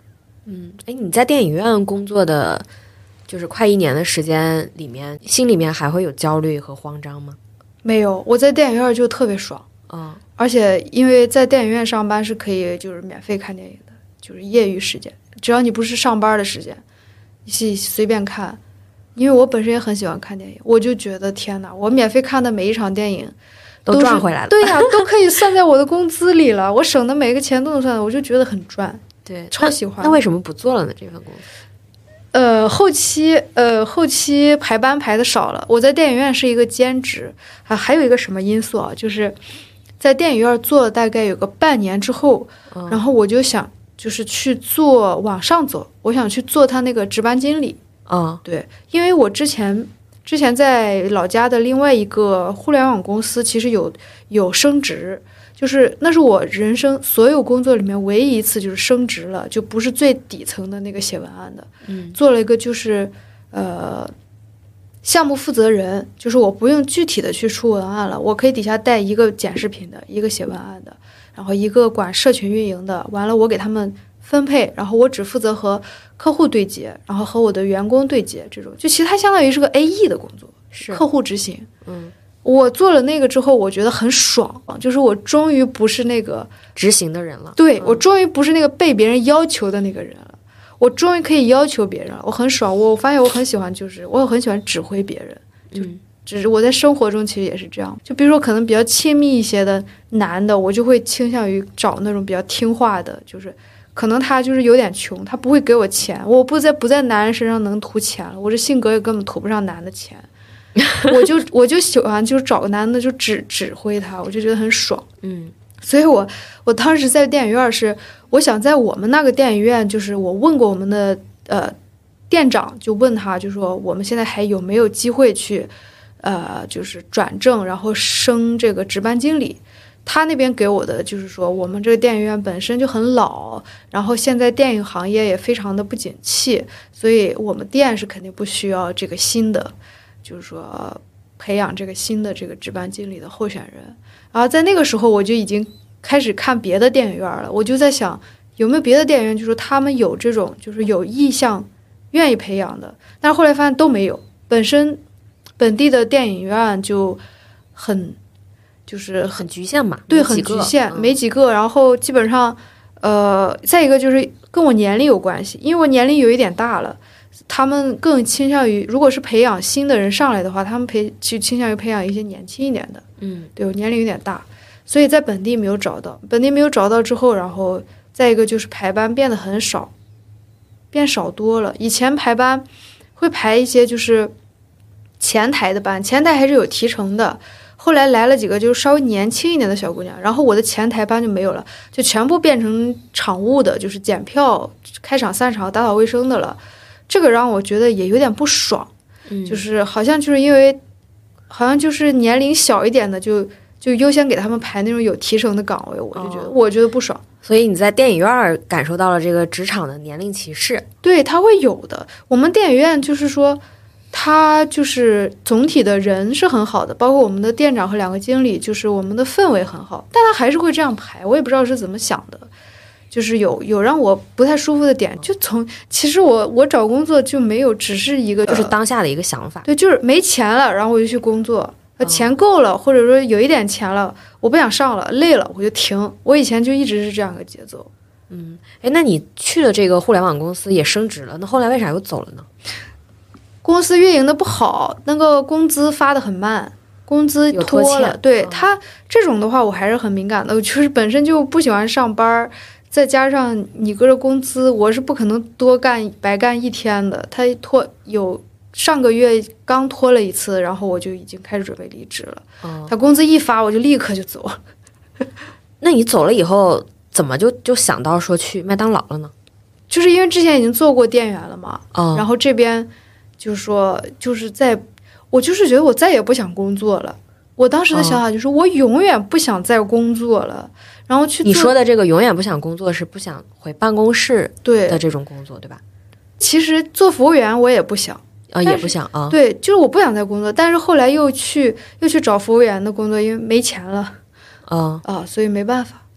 嗯，哎，你在电影院工作的就是快一年的时间里面，心里面还会有焦虑和慌张吗？ 没有，我在电影院就特别爽。 嗯， 而且因为在电影院上班是可以就是免费看电影的，就是业余时间，只要你不是上班的时间，你是随便看。因为我本身也很喜欢看电影，我就觉得天哪，我免费看的每一场电影都赚回来了。 对呀，都可以算在我的工资里了，我省的每个钱都能算，我就觉得很赚。 对， 超喜欢。 那, 那为什么不做了呢？这份工作？ 呃，后期呃后期排班排的少了，我在电影院是一个兼职，还还有一个什么因素啊，就是在电影院做了大概有个半年之后， 嗯、 然后我就想就是去做往上走，我想去做他那个值班经理。 嗯， 对，因为我之前之前在老家的另外一个互联网公司，其实有有升职，就是那是我人生所有工作里面唯一一次就是升职了，就不是最底层的那个写文案的， 嗯， 做了一个就是呃项目负责人，就是我不用具体的去出文案了，我可以底下带一个剪视频的，一个写文案的，然后一个管社群运营的，完了我给他们分配，然后我只负责和客户对接，然后和我的员工对接，这种就其实它相当于是个 A E 的工作， 是客户执行。 嗯， 我做了那个之后，我觉得很爽，就是我终于不是那个执行的人了。 对、 嗯、 我终于不是那个被别人要求的那个人了，我终于可以要求别人了，我很爽。我发现我很喜欢，就是我很喜欢指挥别人，就只是我在生活中其实也是这样。就比如说可能比较亲密一些的男的，我就会倾向于找那种比较听话的，就是可能他就是有点穷，他不会给我钱，我不在不在男人身上能图钱了，我这性格也根本图不上男的钱。我就我就喜欢就是找个男的就指指挥他，我就觉得很爽。 嗯， 所以我我当时在电影院是，我想在我们那个电影院，就是我问过我们的呃店长，就问他就说我们现在还有没有机会去呃就是转正，然后升这个值班经理。他那边给我的就是说，我们这个电影院本身就很老，然后现在电影行业也非常的不景气，所以我们店是肯定不需要这个新的，就是说培养这个新的这个值班经理的候选人。然后在那个时候我就已经开始看别的电影院了，我就在想有没有别的电影院，就是他们有这种就是有意向愿意培养的，但是后来发现都没有，本身本地的电影院就很就是很局限嘛， 对，很局限，没几个。然后基本上，呃，再一个就是跟我年龄有关系，因为我年龄有一点大了，他们更倾向于，如果是培养新的人上来的话，他们培就倾向于培养一些年轻一点的。 嗯， 对，我年龄有点大，所以在本地没有找到，本地没有找到之后，然后再一个就是排班变得很少，变少多了。以前排班会排一些就是前台的班，前台还是有提成的。后来来了几个就是稍微年轻一点的小姑娘，然后我的前台班就没有了，就全部变成场务的，就是检票、开场、散场、打扫卫生的了。这个让我觉得也有点不爽， 嗯、 就是好像就是因为，好像就是年龄小一点的就就优先给他们排那种有提成的岗位，我就觉得、哦、我觉得不爽。 所以你在电影院感受到了这个职场的年龄歧视？ 对，它会有的。我们电影院就是说。他就是总体的人是很好的，包括我们的店长和两个经理，就是我们的氛围很好，但他还是会这样排，我也不知道是怎么想的，就是有有让我不太舒服的点。就从其实我我找工作就没有只是一个就是当下的一个想法， 对，就是没钱了，然后我就去工作，钱够了，或者说有一点钱了，我不想上了，累了我就停。我以前就一直是这样个节奏。 嗯，哎，那你去了这个互联网公司也升职了，那后来为啥又走了呢？ 公司运营的不好，那个工资发的很慢，工资拖了。对、嗯、他这种的话，我还是很敏感的。我就是本身就不喜欢上班，再加上你搁这工资，我是不可能多干白干一天的。他拖有上个月刚拖了一次，然后我就已经开始准备离职了。嗯、他工资一发，我就立刻就走了。 那你走了以后，怎么就就想到说去麦当劳了呢？ 就是因为之前已经做过店员了嘛， 嗯、 然后这边。就是说，就是在，我就是觉得我再也不想工作了。我当时的想法就是，我永远不想再工作了。然后去你说的这个永远不想工作，是不想回办公室的这种工作， 对, 对吧？ 其实做服务员我也不想啊，也不想啊。 对，就是我不想再工作，但是后来又去又去找服务员的工作，因为没钱了。 啊啊，所以没办法。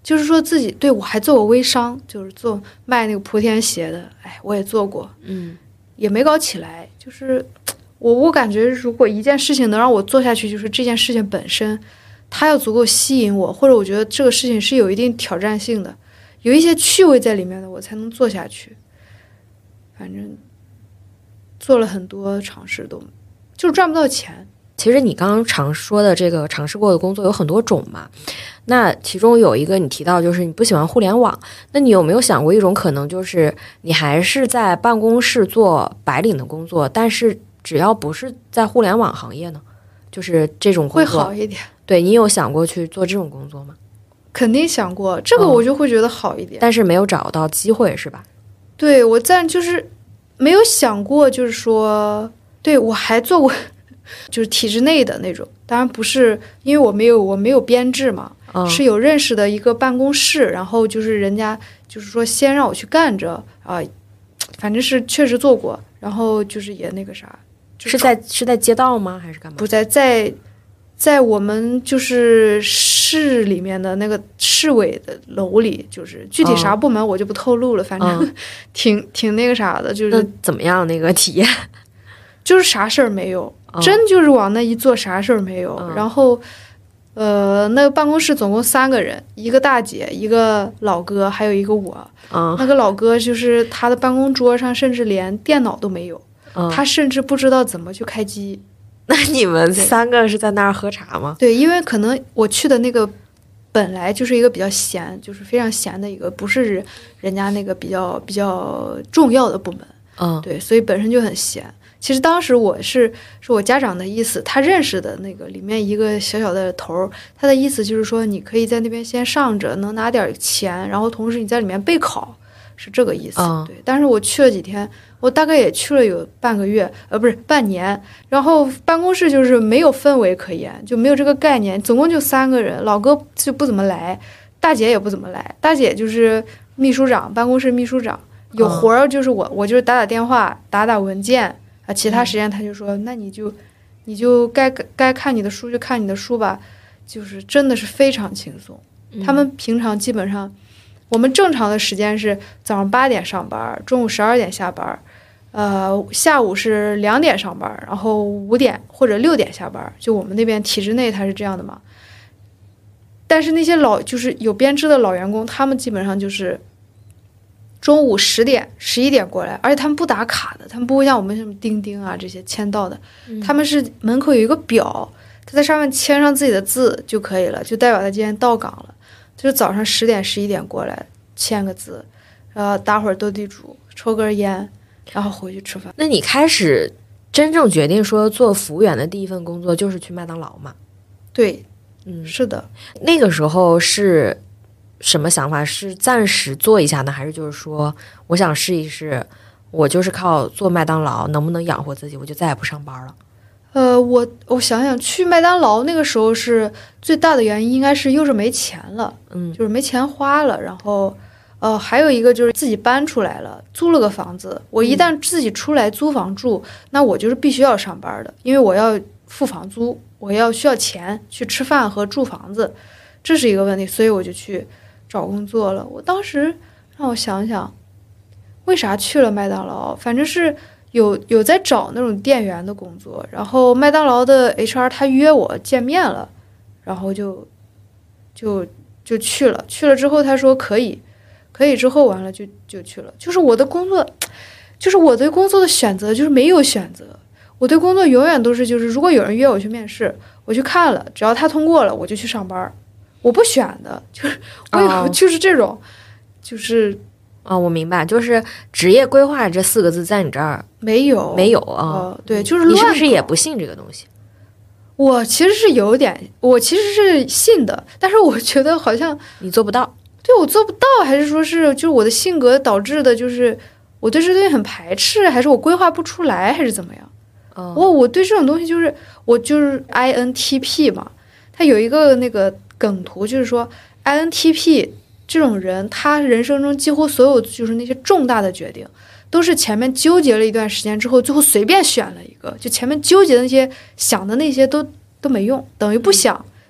就是说自己对我还做过微商，就是做卖那个莆田鞋的，哎，我也做过， 嗯， 也没搞起来。就是我我感觉，如果一件事情能让我做下去，就是这件事情本身，它要足够吸引我，或者我觉得这个事情是有一定挑战性的，有一些趣味在里面的，我才能做下去。反正做了很多尝试都，就是赚不到钱。 其实你刚刚常说的这个尝试过的工作有很多种嘛，那其中有一个你提到就是你不喜欢互联网，那你有没有想过一种可能，就是你还是在办公室做白领的工作，但是只要不是在互联网行业呢，就是这种工作会好一点。 对，你有想过去做这种工作吗？ 肯定想过，这个我就会觉得好一点， 嗯、但是没有找到机会是吧？ 对，我暂就是没有想过，就是说，对我还做过。就是体制内的那种，当然不是，因为我没有我没有编制嘛、嗯，是有认识的一个办公室，然后就是人家就是说先让我去干着啊、呃，反正是确实做过，然后就是也那个啥， 是在是在街道吗？还是干嘛？ 不在，在在我们就是市里面的那个市委的楼里，就是具体啥部门我就不透露了，嗯、反正挺、嗯、挺那个啥的，就是那怎么样那个体验？ 就是啥事儿没有。真就是往那一坐，啥事儿没有、嗯。然后，呃，那个办公室总共三个人，一个大姐，一个老哥，还有一个我。 嗯、 那个老哥就是他的办公桌上甚至连电脑都没有， 嗯、 他甚至不知道怎么去开机。 那你们三个是在那儿喝茶吗？ 对，因为可能我去的那个本来就是一个比较闲，就是非常闲的一个，不是人家那个比较比较重要的部门。 嗯， 对，所以本身就很闲。其实当时我是是我家长的意思，他认识的那个里面一个小小的头，他的意思就是说你可以在那边先上着，能拿点钱，然后同时你在里面备考，是这个意思。 嗯、 对，但是我去了几天，我大概也去了有半个月，呃，不是半年，然后办公室就是没有氛围可言，就没有这个概念，总共就三个人，老哥就不怎么来，大姐也不怎么来，大姐就是秘书长，办公室秘书长，有活儿就是我，我就是打打电话，打打文件。啊，其他时间他就说、嗯，那你就，你就该该看你的书就看你的书吧，就是真的是非常轻松。 嗯、 他们平常基本上，我们正常的时间是早上八点上班，中午十二点下班，呃，下午是两点上班，然后五点或者六点下班。就我们那边体制内他是这样的嘛。但是那些老就是有编制的老员工，他们基本上就是。中午十点、十一点过来，而且他们不打卡的，他们不会像我们什么钉钉啊这些签到的、嗯，他们是门口有一个表，他在上面签上自己的字就可以了，就代表他今天到岗了。就是早上十点、十一点过来签个字，然后打会儿斗地主，抽根烟，然后回去吃饭。 那你开始真正决定说做服务员的第一份工作就是去麦当劳嘛？ 对， 嗯， 是的。 那个时候是。什么想法？是暂时做一下呢，还是就是说我想试一试，我就是靠做麦当劳能不能养活自己，我就再也不上班了？ 呃，我我想想，去麦当劳那个时候是最大的原因，应该是又是没钱了， 嗯， 就是没钱花了，然后呃，还有一个就是自己搬出来了，租了个房子。我一旦自己出来租房住，嗯、那我就是必须要上班的，因为我要付房租，我要需要钱去吃饭和住房子，这是一个问题，所以我就去。找工作了，我当时让我想想，为啥去了麦当劳？反正是有有在找那种店员的工作，然后麦当劳的 H R 他约我见面了，然后就就就去了。去了之后他说可以，可以之后完了就就去了。就是我的工作，就是我对工作的选择就是没有选择。我对工作永远都是就是，如果有人约我去面试，我去看了，只要他通过了，我就去上班。我不选的，就是我有、oh. 就是这种，就是啊、哦，我明白，就是职业规划这四个字在你这儿没有没有啊、 哦？对，就是乱。 你是不是也不信这个东西？ 我其实是有点，我其实是信的，但是我觉得好像你做不到。 对，我做不到，还是说是就是我的性格导致的，就是我对这东西很排斥，还是我规划不出来，还是怎么样？ 哦， 我我对这种东西就是我就是 I N T P 嘛，它有一个那个。梗图就是说 I N T P 这种人，他人生中几乎所有就是那些重大的决定都是前面纠结了一段时间之后最后随便选了一个，就前面纠结的那些想的那些都都没用，等于不想、嗯、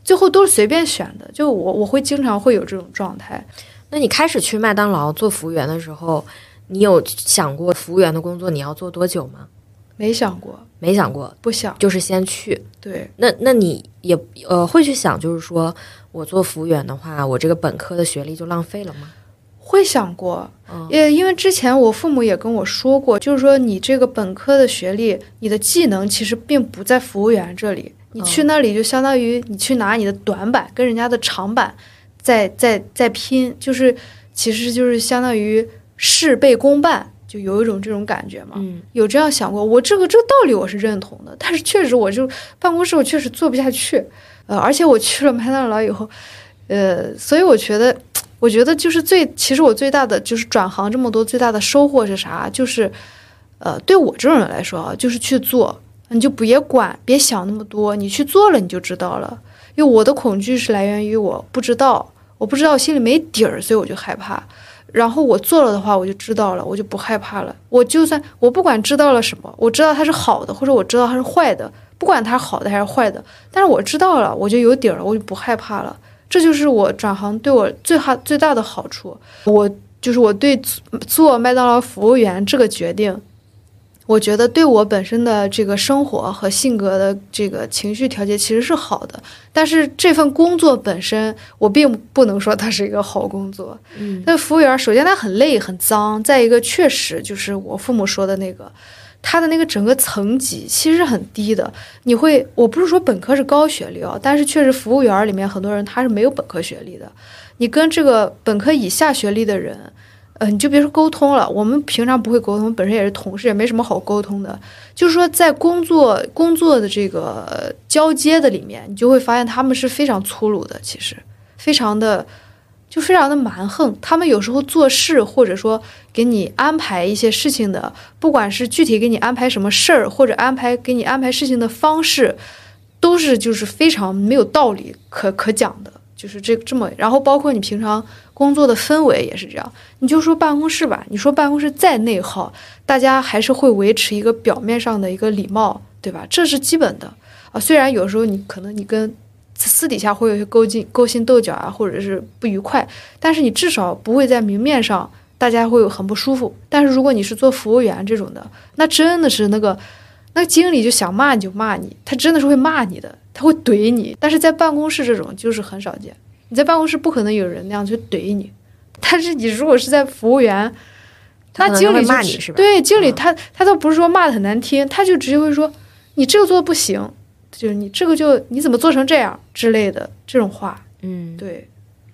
最后都是随便选的，就我我会经常会有这种状态。 那你开始去麦当劳做服务员的时候，你有想过服务员的工作你要做多久吗？ 没想过， 没想过， 不想， 就是先去。 对， 那那你也呃会去想，就是说我做服务员的话，我这个本科的学历就浪费了吗？ 会想过，也因为之前我父母也跟我说过，就是说你这个本科的学历，你的技能其实并不在服务员这里，你去那里就相当于你去拿你的短板跟人家的长板在在在拼，就是其实就是相当于事倍功半，就有一种这种感觉嘛。 嗯， 有这样想过，我这个这个道理我是认同的，但是确实我就办公室我确实做不下去，呃，而且我去了麦当劳以后，呃，所以我觉得。我觉得就是最，其实我最大的就是转行这么多最大的收获是啥？就是，呃，对我这种人来说啊，就是去做，你就别管，别想那么多，你去做了你就知道了。因为我的恐惧是来源于我不知道，我不知道，心里没底儿，所以我就害怕。然后我做了的话，我就知道了，我就不害怕了。我就算我不管知道了什么，我知道它是好的，或者我知道它是坏的，不管它是好的还是坏的，但是我知道了，我就有底儿了，我就不害怕了。这就是我转行对我最好最大的好处。我就是我对做麦当劳服务员这个决定，我觉得对我本身的这个生活和性格的这个情绪调节其实是好的。但是这份工作本身，我并不能说它是一个好工作。 嗯， 那服务员首先它很累很脏，再一个确实就是我父母说的那个。他的那个整个层级其实很低的，你会，我不是说本科是高学历啊，但是确实服务员里面很多人他是没有本科学历的，你跟这个本科以下学历的人，呃，你就别说沟通了，我们平常不会沟通，本身也是同事，也没什么好沟通的，就是说在工作工作的这个交接的里面，你就会发现他们是非常粗鲁的，其实非常的。就非常的蛮横，他们有时候做事或者说给你安排一些事情的，不管是具体给你安排什么事儿，或者安排给你安排事情的方式，都是就是非常没有道理可可讲的，就是这这么。然后包括你平常工作的氛围也是这样，你就说办公室吧，你说办公室再内耗，大家还是会维持一个表面上的一个礼貌，对吧？这是基本的啊。虽然有时候你可能你跟私底下会有些勾心勾心斗角啊，或者是不愉快，但是你至少不会在明面上大家会有很不舒服。但是如果你是做服务员这种的，那真的是那个那个经理就想骂你就骂你，他真的是会骂你的，他会怼你。但是在办公室这种就是很少见，你在办公室不可能有人那样去怼你，但是你如果是在服务员，那经理就骂你是吧？ 对，经理他、嗯、他倒不是说骂的很难听，他就直接会说你这个做的不行。就是你这个就你怎么做成这样之类的这种话， 嗯， 对，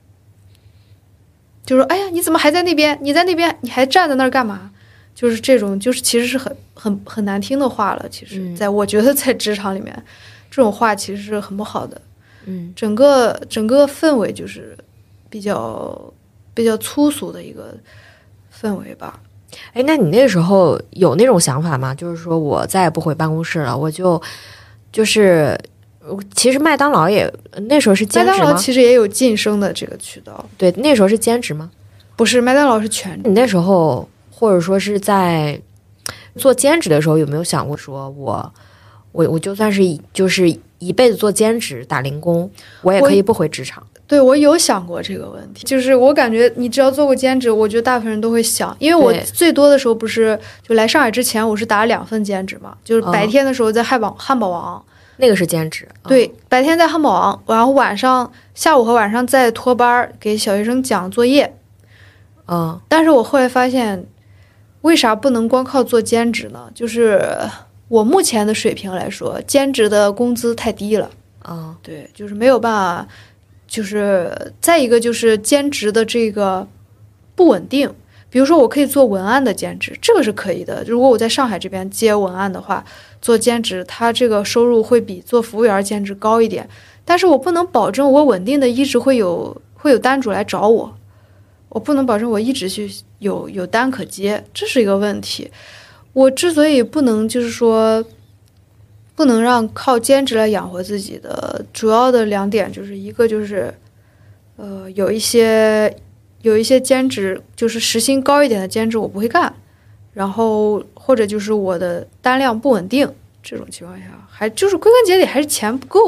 就说哎呀你怎么还在那边？你在那边你还站在那儿干嘛？就是这种就是其实是很很很难听的话了。其实， 嗯、 在我觉得在职场里面，这种话其实是很不好的。 嗯， 整个整个氛围就是比较比较粗俗的一个氛围吧。 哎，那你那时候有那种想法吗？就是说我再也不回办公室了，我就。就是其实麦当劳也那时候是兼职吗？ 麦当劳其实也有晋升的这个渠道。 对，那时候是兼职吗？ 不是，麦当劳是全职。 你那时候或者说是在做兼职的时候，有没有想过说我我我就算是就是一辈子做兼职打零工，我也可以不回职场？ 对，我有想过这个问题，就是我感觉你只要做过兼职，我觉得大部分人都会想，因为我最多的时候不是就来上海之前，我是打了两份兼职嘛，就是白天的时候在汉堡、哦、汉堡王， 那个是兼职， 哦、对，白天在汉堡王，然后晚上下午和晚上再托班给小学生讲作业， 嗯， 但是我后来发现，为啥不能光靠做兼职呢？就是我目前的水平来说，兼职的工资太低了， 嗯， 对，就是没有办法。就是再一个就是兼职的这个不稳定，比如说我可以做文案的兼职，这个是可以的。如果我在上海这边接文案的话，做兼职，它这个收入会比做服务员兼职高一点。但是我不能保证我稳定的一直会有会有单主来找我，我不能保证我一直去有有单可接，这是一个问题。我之所以不能就是说。不能让靠兼职来养活自己的主要的两点就是一个就是，呃，有一些有一些兼职就是时薪高一点的兼职我不会干，然后或者就是我的单量不稳定，这种情况下还就是归根结底还是钱不够，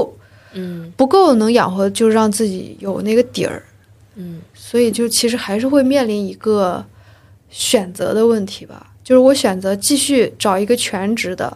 嗯不够能养活，就让自己有那个底儿。 嗯所以就其实还是会面临一个选择的问题吧，就是我选择继续找一个全职的，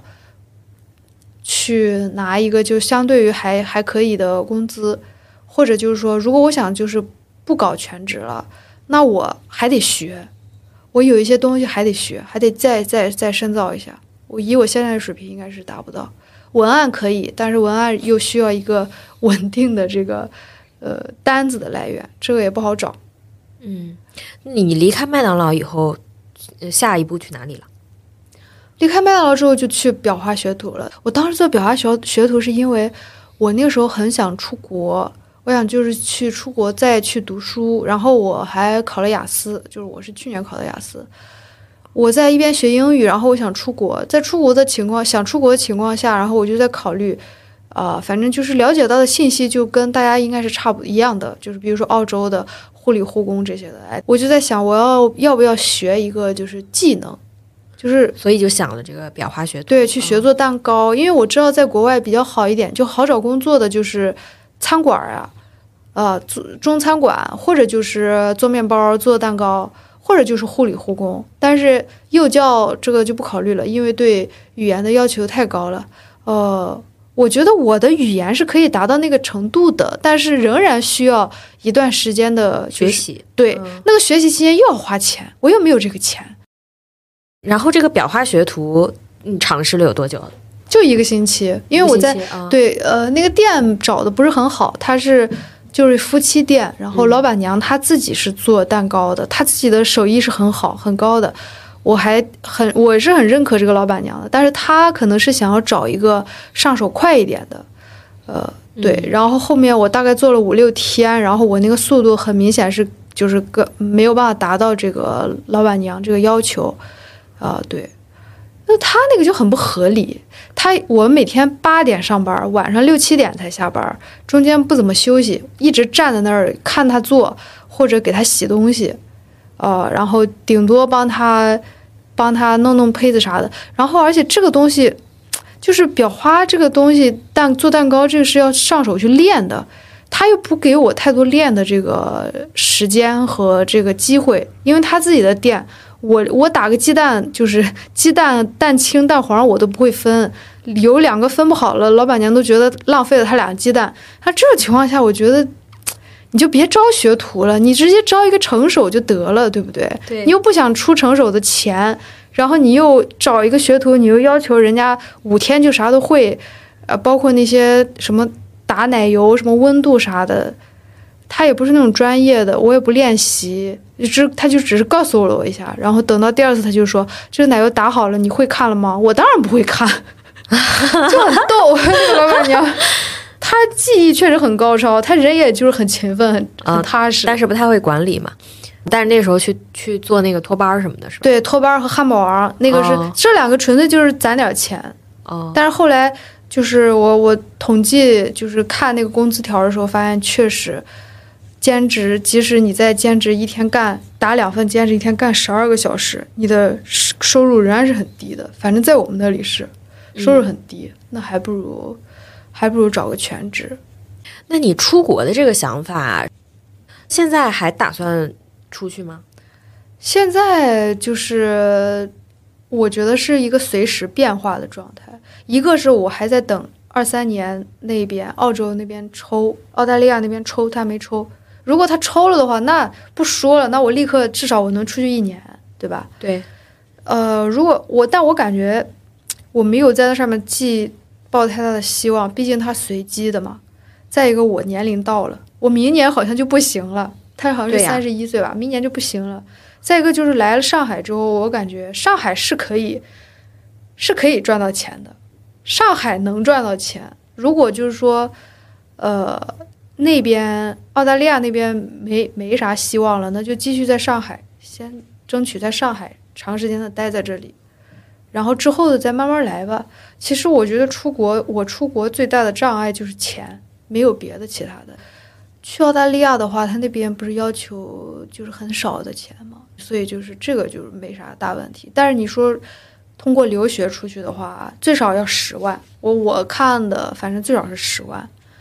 去拿一个就相对于还还可以的工资，或者就是说，如果我想就是不搞全职了，那我还得学，我有一些东西还得学，还得再再再深造一下。我以我现在的水平应该是达不到，文案可以，但是文案又需要一个稳定的这个呃单子的来源，这个也不好找。 嗯，你离开麦当劳以后，下一步去哪里了？ 离开麦当劳之后就去裱花学徒了。我当时做裱花学学徒是因为我那个时候很想出国，我想就是去出国再去读书，然后我还考了雅思，就是我是去年考的雅思。我在一边学英语，然后我想出国，在出国的情况想出国的情况下，然后我就在考虑，啊、呃，反正就是了解到的信息就跟大家应该是差不一样的，就是比如说澳洲的护理护工这些的，哎，我就在想我要要不要学一个就是技能。就是所以就想了这个裱花学徒， 对，去学做蛋糕、哦，因为我知道在国外比较好一点，就好找工作的就是餐馆啊，呃，中餐馆，或者就是做面包、做蛋糕，或者就是护理护工。但是幼教这个就不考虑了，因为对语言的要求太高了。呃，我觉得我的语言是可以达到那个程度的，但是仍然需要一段时间的、就是、 学习。 对、 嗯， 那个学习期间又要花钱，我又没有这个钱。 然后这个裱花学徒，你尝试了有多久？ 就一个星期，因为我在、 啊、 对呃那个店找的不是很好，它是就是夫妻店，然后老板娘她自己是做蛋糕的，她自己的手艺是很好很高的，我还很我是很认可这个老板娘的，但是她可能是想要找一个上手快一点的，呃对， 嗯、 然后后面我大概做了五六天，然后我那个速度很明显是就是个没有办法达到这个老板娘这个要求。啊、呃，对，那他那个就很不合理。他我每天八点上班，晚上六七点才下班，中间不怎么休息，一直站在那儿看他做，或者给他洗东西，呃，然后顶多帮他帮他弄弄胚子啥的。然后，而且这个东西就是裱花这个东西，蛋做蛋糕这个是要上手去练的。他又不给我太多练的这个时间和这个机会，因为他自己的店。我我打个鸡蛋，就是鸡蛋蛋清蛋黄我都不会分，有两个分不好了，老板娘都觉得浪费了他俩鸡蛋。那这种情况下，我觉得你就别招学徒了，你直接招一个成手就得了，对不对？ 对， 你又不想出成手的钱，然后你又找一个学徒，你又要求人家五天就啥都会，呃，包括那些什么打奶油、什么温度啥的。他也不是那种专业的，我也不练习，只他就只是告诉了我一下，然后等到第二次他就说这个奶油打好了，你会看了吗？我当然不会看，就很逗。那个老板娘，她技艺确实很高超，她人也就是很勤奋，很很踏实、 呃，但是不太会管理嘛。但是那时候去去做那个托班什么的，是吧？ 对，托班和汉堡王那个是、哦、这两个纯粹就是攒点钱。 哦， 但是后来就是我我统计就是看那个工资条的时候，发现确实。兼职，即使你在兼职一天干打两份兼职，一天干十二个小时，你的收入仍然是很低的。反正在我们那里是收入很低，嗯、那还不如还不如找个全职。 那你出国的这个想法，现在还打算出去吗？ 现在就是我觉得是一个随时变化的状态。一个是我还在等二三年那边澳洲那边抽，澳大利亚那边抽，他没抽。如果他抽了的话，那不说了，那我立刻至少我能出去一年，对吧？ 对。 呃，如果我，但我感觉我没有在那上面寄抱太大的希望，毕竟它随机的嘛。再一个，我年龄到了，我明年好像就不行了。他好像是三十一岁吧，明年就不行了。再一个就是来了上海之后，我感觉上海是可以，是可以赚到钱的。上海能赚到钱，如果就是说，呃。那边澳大利亚那边没没啥希望了，那就继续在上海，先争取在上海长时间的待在这里，然后之后的再慢慢来吧。其实我觉得出国，我出国最大的障碍就是钱，没有别的其他的。去澳大利亚的话，他那边不是要求就是很少的钱嘛，所以就是这个就是没啥大问题。但是你说通过留学出去的话，最少要十万，我我看的反正最少是十万。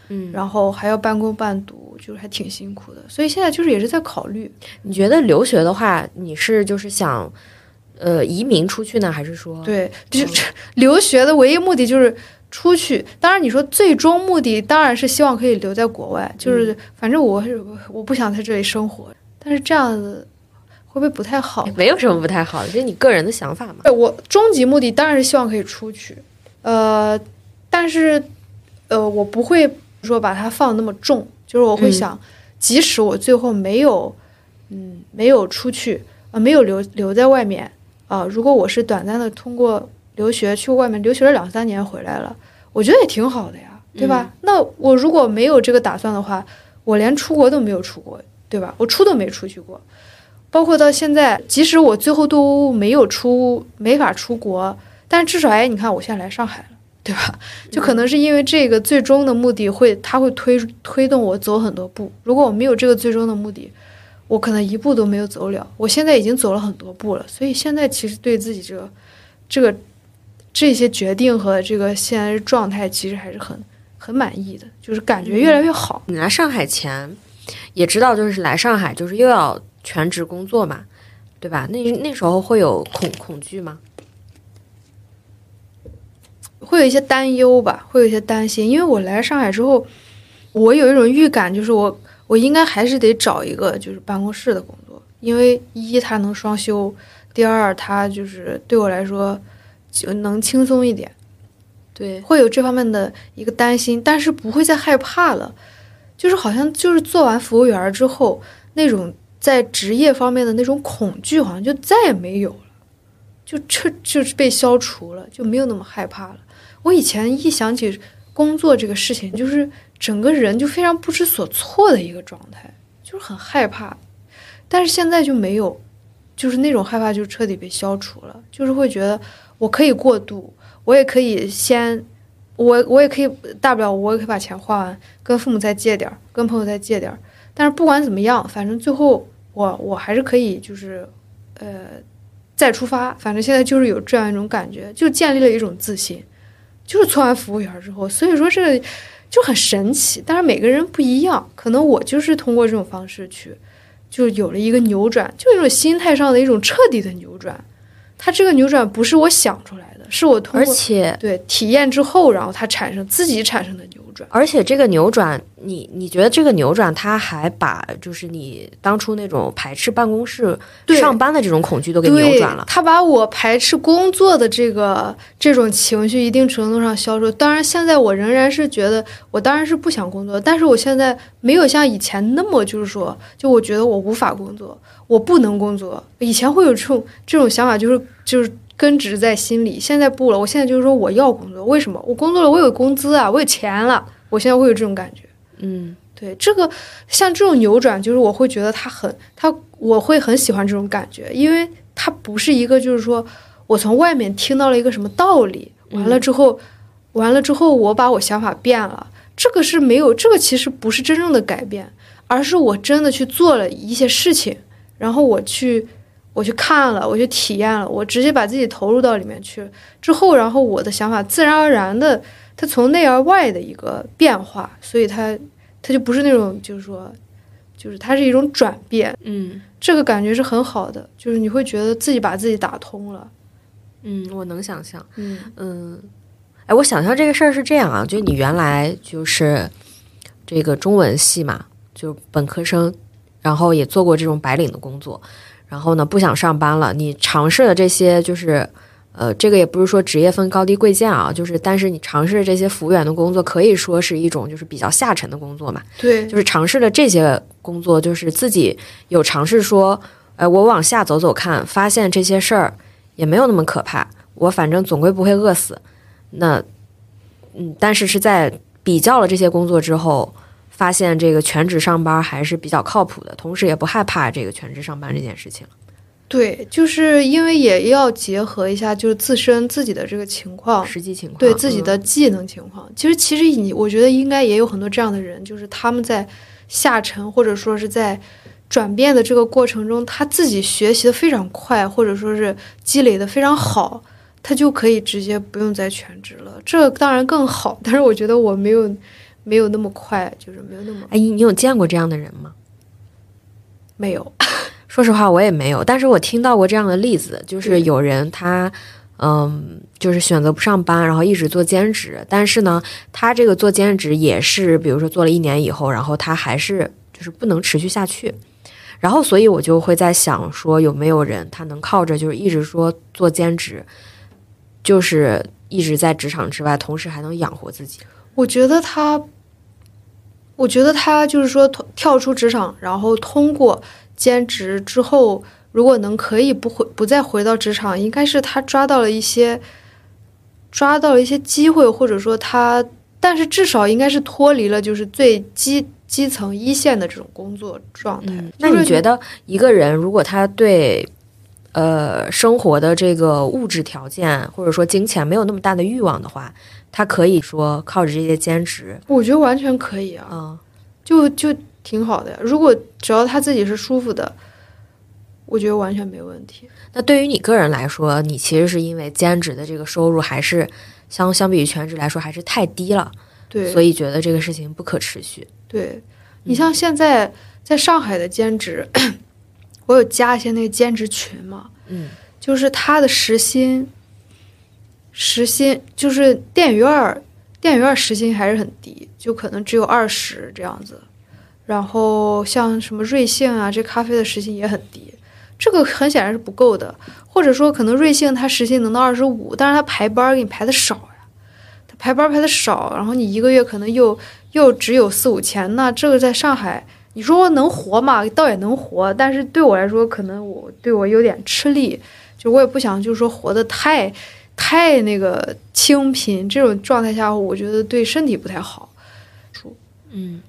嗯，然后还要半工半读，就是还挺辛苦的。所以现在就是也是在考虑。 你觉得留学的话，你是就是想呃移民出去呢，还是说？ 对，就是、嗯、留学的唯一目的就是出去。当然，你说最终目的当然是希望可以留在国外，就是反正我我不想在这里生活，但是这样子会不会不太好？ 没有什么不太好的，这是你个人的想法嘛。 对，我终极目的当然是希望可以出去，呃，但是呃，我不会说把它放那么重，就是我会想，嗯、即使我最后没有，嗯，没有出去啊、呃，没有留留在外面啊、呃，如果我是短暂的通过留学去外面留学了两三年回来了，我觉得也挺好的呀，对吧？嗯、那我如果没有这个打算的话，我连出国都没有出过，对吧？我出都没出去过。包括到现在，即使我最后都没有出，没法出国，但至少哎，你看我现在来上海了，对吧？就可能是因为这个最终的目的会，它会推推动我走很多步。如果我没有这个最终的目的，我可能一步都没有走了。我现在已经走了很多步了，所以现在其实对自己这个这个这些决定和这个现在状态，其实还是很很满意的，就是感觉越来越好。 你来上海前也知道，就是来上海就是又要全职工作嘛，对吧？那那时候会有恐恐惧吗？ 会有一些担忧吧，会有一些担心。因为我来上海之后，我有一种预感，就是我我应该还是得找一个就是办公室的工作，因为一它能双休，第二它就是对我来说就能轻松一点。对，会有这方面的一个担心，但是不会再害怕了。就是好像就是做完服务员之后那种在职业方面的那种恐惧好像就再也没有了，就这就是被消除了，就没有那么害怕了。我以前一想起工作这个事情，就是整个人就非常不知所措的一个状态，就是很害怕。但是现在就没有，就是那种害怕就彻底被消除了，就是会觉得我可以过渡，我也可以先我我也可以大不了我也可以把钱花完，跟父母再借点，跟朋友再借点，但是不管怎么样，反正最后我我还是可以就是呃再出发。反正现在就是有这样一种感觉，就建立了一种自信，就是做完服务员之后，所以说这个就很神奇。但是每个人不一样，可能我就是通过这种方式去就有了一个扭转，就一种心态上的一种彻底的扭转。它这个扭转不是我想出来的，是我通过而且对体验之后，然后它产生自己产生的扭转。 而且这个扭转，你你觉得这个扭转，它还把就是你当初那种排斥办公室上班的这种恐惧都给扭转了。 它把我排斥工作的这个这种情绪一定程度上消除。当然，现在我仍然是觉得我当然是不想工作，但是我现在没有像以前那么就是说，就我觉得我无法工作，我不能工作。以前会有这种这种想法，就是就是根植在心里。现在不了，我现在就是说我要工作。为什么？我工作了，我有工资啊，我有钱了。我现在会有这种感觉。 嗯， 对，这个像这种扭转，就是我会觉得它很它我会很喜欢这种感觉，因为它不是一个就是说我从外面听到了一个什么道理，完了之后、嗯、完了之后我把我想法变了，这个是没有，这个其实不是真正的改变，而是我真的去做了一些事情，然后我去我去看了，我去体验了，我直接把自己投入到里面去之后，然后我的想法自然而然的它从内而外的一个变化，所以它它就不是那种就是说就是它是一种转变。 嗯， 这个感觉是很好的，就是你会觉得自己把自己打通了。 嗯，我能想象。 嗯嗯，哎，我想象这个事儿是这样啊，就你原来就是这个中文系嘛，就本科生，然后也做过这种白领的工作，然后呢不想上班了，你尝试了这些就是呃，这个也不是说职业分高低贵贱啊，就是但是你尝试这些服务员的工作，可以说是一种就是比较下沉的工作嘛。 对， 就是尝试了这些工作，就是自己有尝试说，呃，我往下走走看，发现这些事儿也没有那么可怕，我反正总归不会饿死。那，嗯，但是是在比较了这些工作之后，发现这个全职上班还是比较靠谱的，同时也不害怕这个全职上班这件事情。 对，就是因为也要结合一下，就是自身自己的这个情况， 实际情况， 对自己的技能情况。嗯、其实，其实你我觉得应该也有很多这样的人，就是他们在下沉或者说是在转变的这个过程中，他自己学习的非常快，或者说是积累的非常好，他就可以直接不用再全职了。这当然更好，但是我觉得我没有没有那么快，就是没有那么。 哎，你有见过这样的人吗？ 没有。 说实话，我也没有，但是我听到过这样的例子，就是有人他，嗯，就是选择不上班，然后一直做兼职，但是呢，他这个做兼职也是，比如说做了一年以后，然后他还是就是不能持续下去，然后所以我就会在想说，有没有人他能靠着就是一直说做兼职，就是一直在职场之外，同时还能养活自己？ 我觉得他，我觉得他就是说跳出职场，然后通过兼职之后，如果能可以不回不再回到职场，应该是他抓到了一些抓到了一些机会，或者说他，但是至少应该是脱离了就是最基基层一线的这种工作状态。 嗯、那你觉得一个人如果他对呃生活的这个物质条件或者说金钱没有那么大的欲望的话，他可以说靠着这些兼职？ 我觉得完全可以啊， 嗯， 就就挺好的呀。如果只要他自己是舒服的，我觉得完全没问题。 那对于你个人来说，你其实是因为兼职的这个收入还是相相比于全职来说还是太低了， 对， 所以觉得这个事情不可持续。 对，你像现在在上海的兼职，嗯、我有加一些那个兼职群嘛， 嗯， 就是他的时薪，时薪就是电影院电影院时薪还是很低，就可能只有二十这样子。然后像什么瑞幸啊，这咖啡的时薪也很低，这个很显然是不够的。或者说可能瑞幸它时薪能到二十五，但是它排班给你排的少呀，它排班排的少，然后你一个月可能又又只有四五千，那这个在上海，你说能活吗？倒也能活，但是对我来说，可能我对我有点吃力，就我也不想就是说活得太太那个清贫，这种状态下，我觉得对身体不太好。 嗯。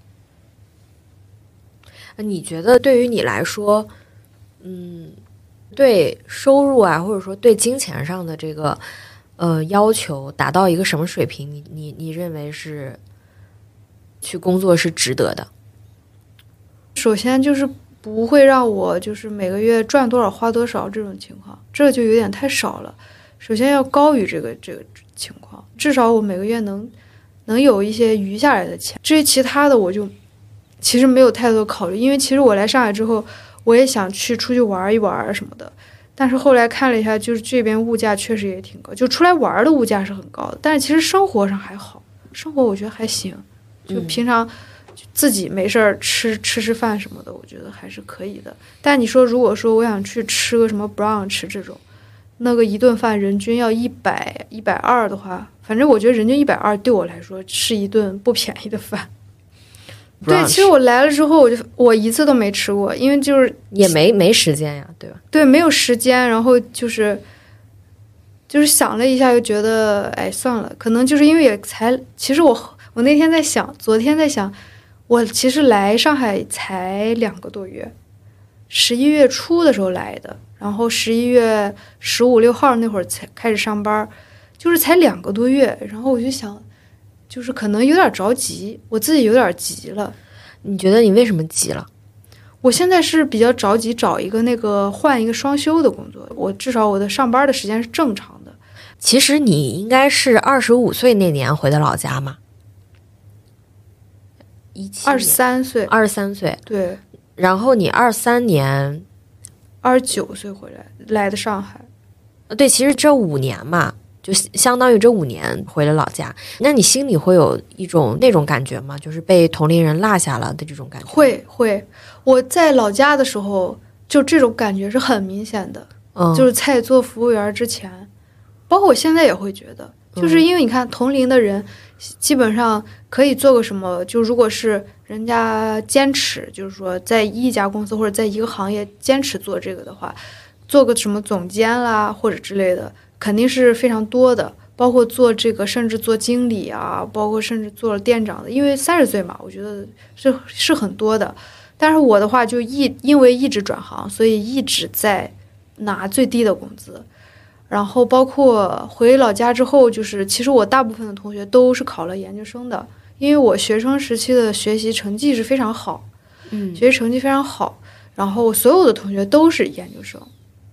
你觉得对于你来说，嗯，对收入啊，或者说对金钱上的这个呃要求达到一个什么水平，你你你认为是去工作是值得的？ 首先就是不会让我就是每个月赚多少花多少这种情况，这就有点太少了。首先要高于这个这个情况，至少我每个月能能有一些余下来的钱。至于其他的，我就其实没有太多考虑，因为其实我来上海之后，我也想去出去玩一玩什么的，但是后来看了一下，就是这边物价确实也挺高，就出来玩的物价是很高的，但是其实生活上还好，生活我觉得还行，就平常自己没事儿吃吃吃饭什么的，我觉得还是可以的。但你说如果说我想去吃个什么 brunch 这种，那个一顿饭人均要一百一百二的话，反正我觉得人均一百二对我来说是一顿不便宜的饭。对，其实我来了之后，我就我一次都没吃过，因为就是也没没时间呀，对吧？ 对，没有时间，然后就是就是想了一下，又觉得哎算了，可能就是因为也才，其实我我那天在想，昨天在想，我其实来上海才两个多月，十一月初的时候来的，然后十一月十五六号那会儿才开始上班，就是才两个多月，然后我就想。就是可能有点着急，我自己有点急了。 你觉得你为什么急了？ 我现在是比较着急找一个那个换一个双休的工作，我至少我的上班的时间是正常的。 其实你应该是二十五岁那年回的老家嘛？一七二十三岁， 二十三岁， 对。 然后你二三年， 二十九岁回来来的上海。 对，其实这五年嘛。就相当于这五年回了老家，那你心里会有一种那种感觉吗？就是被同龄人落下了的这种感觉？ 会会，我在老家的时候，就这种感觉是很明显的。 嗯， 就是在做服务员之前，包括我现在也会觉得，就是因为你看同龄的人，基本上可以做个什么，就如果是人家坚持，就是说在一家公司或者在一个行业坚持做这个的话，做个什么总监啦或者之类的。肯定是非常多的，包括做这个，甚至做经理啊，包括甚至做了店长的，因为三十岁嘛，我觉得是是很多的。但是我的话就一因为一直转行，所以一直在拿最低的工资。然后包括回老家之后，就是其实我大部分的同学都是考了研究生的，因为我学生时期的学习成绩是非常好， 嗯， 学习成绩非常好，然后所有的同学都是研究生。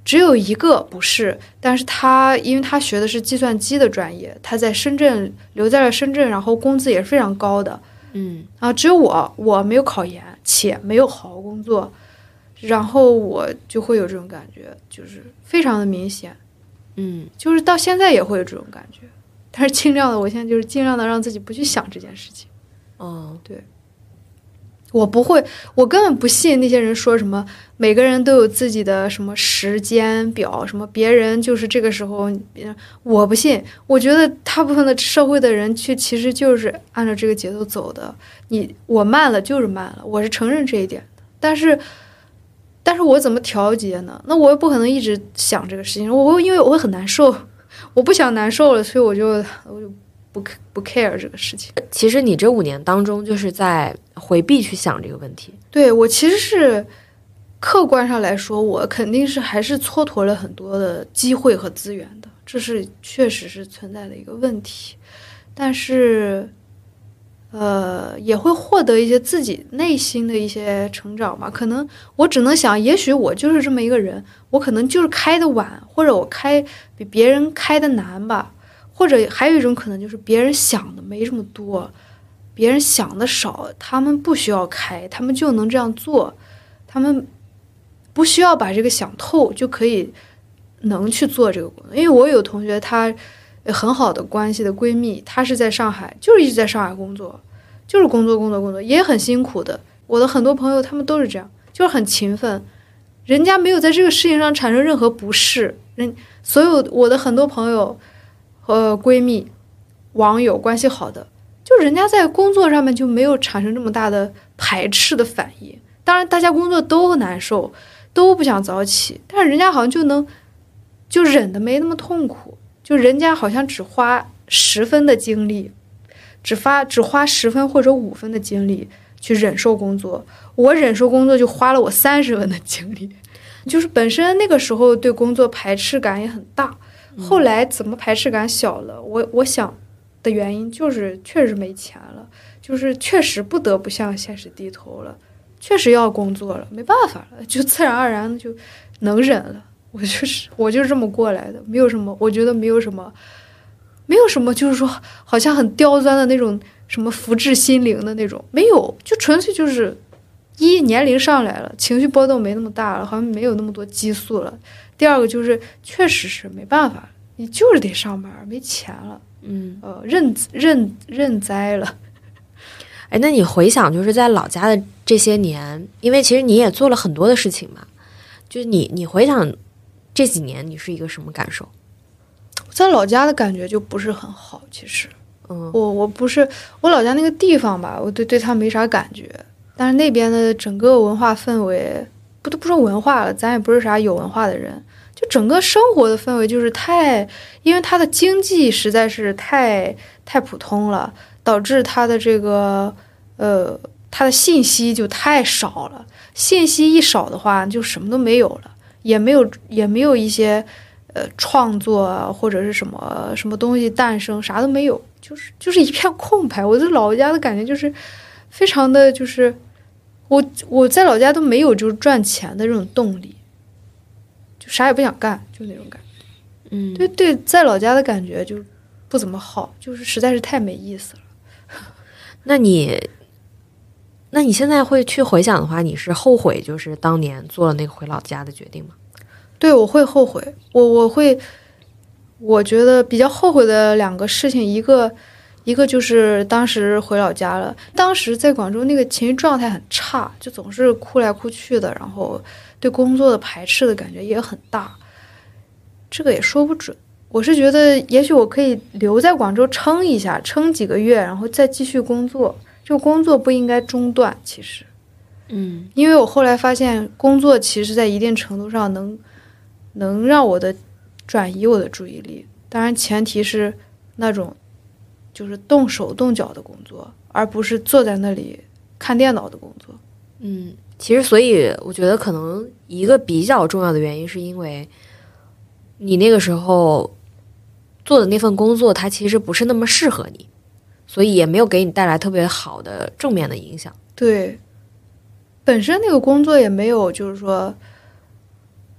只有一个不是，但是他因为他学的是计算机的专业，他在深圳留在了深圳，然后工资也是非常高的。 嗯， 啊，只有我我没有考研，且没有好好工作，然后我就会有这种感觉，就是非常的明显。 嗯， 就是到现在也会有这种感觉，但是尽量的，我现在就是尽量的让自己不去想这件事情。 哦， 对，我不会，我根本不信那些人说什么每个人都有自己的什么时间表，什么别人就是这个时候，我不信。我觉得大部分的社会的人去其实就是按照这个节奏走的，你我慢了就是慢了，我是承认这一点的。但是，但是我怎么调节呢？那我又不可能一直想这个事情，我因为我会很难受，我不想难受了，所以我就我就。不不 care 这个事情。 其实你这五年当中就是在回避去想这个问题。 对，我其实是客观上来说，我肯定是还是蹉跎了很多的机会和资源的，这是确实是存在的一个问题。但是呃也会获得一些自己内心的一些成长嘛。可能我只能想，也许我就是这么一个人，我可能就是开的晚，或者我开比别人开的难吧。或者还有一种可能就是别人想的没这么多，别人想的少，他们不需要开，他们就能这样做，他们不需要把这个想透就可以能去做这个工作。因为我有同学，她很好的关系的闺蜜，她是在上海，就是一直在上海工作，就是工作工作工作，也很辛苦的。我的很多朋友他们都是这样，就是很勤奋，人家没有在这个事情上产生任何不适。人所有我的很多朋友和闺蜜、网友关系好的，就人家在工作上面就没有产生这么大的排斥的反应。当然，大家工作都难受，都不想早起，但是人家好像就能就忍得没那么痛苦。就人家好像只花十分的精力，只发只花十分或者五分的精力去忍受工作，我忍受工作就花了我三十分的精力。就是本身那个时候对工作排斥感也很大。后来怎么排斥感小了？我我想的原因就是确实没钱了，就是确实不得不向现实低头了，确实要工作了，没办法了，就自然而然的就能忍了。我就是我就是这么过来的，没有什么，我觉得没有什么，没有什么，就是说好像很刁钻的那种什么福至心灵的那种，没有，就纯粹就是一年龄上来了，情绪波动没那么大了，好像没有那么多激素了。第二个就是确实是没办法，你就是得上班，没钱了， 嗯， 呃，认认认栽了。 哎，那你回想就是在老家的这些年，因为其实你也做了很多的事情嘛，就是你你回想这几年，你是一个什么感受？ 我在老家的感觉就不是很好，其实， 嗯， 我我不是我老家那个地方吧，我对对它没啥感觉，但是那边的整个文化氛围，不都不说文化了，咱也不是啥有文化的人。就整个生活的氛围就是太，因为它的经济实在是太太普通了，导致它的这个呃，它的信息就太少了。信息一少的话，就什么都没有了，也没有也没有一些呃创作啊或者是什么什么东西诞生，啥都没有，就是就是一片空白。我在老家的感觉就是非常的就是我我在老家都没有就是赚钱的这种动力。啥也不想干，就那种感觉。 嗯， 对对，在老家的感觉就不怎么好，就是实在是太没意思了。 那你，那你现在会去回想的话，你是后悔就是当年做了那个回老家的决定吗？ 对，我会后悔。我我会，我觉得比较后悔的两个事情，一个一个就是当时回老家了，当时在广州那个情绪状态很差，就总是哭来哭去的，然后对工作的排斥的感觉也很大。这个也说不准。我是觉得也许我可以留在广州撑一下，撑几个月，然后再继续工作。这个工作不应该中断，其实。 嗯， 因为我后来发现工作其实在一定程度上能能让我的转移我的注意力，当然前提是那种就是动手动脚的工作，而不是坐在那里看电脑的工作。 嗯，其实所以我觉得可能一个比较重要的原因是因为你那个时候做的那份工作它其实不是那么适合你，所以也没有给你带来特别好的正面的影响。 对，本身那个工作也没有就是说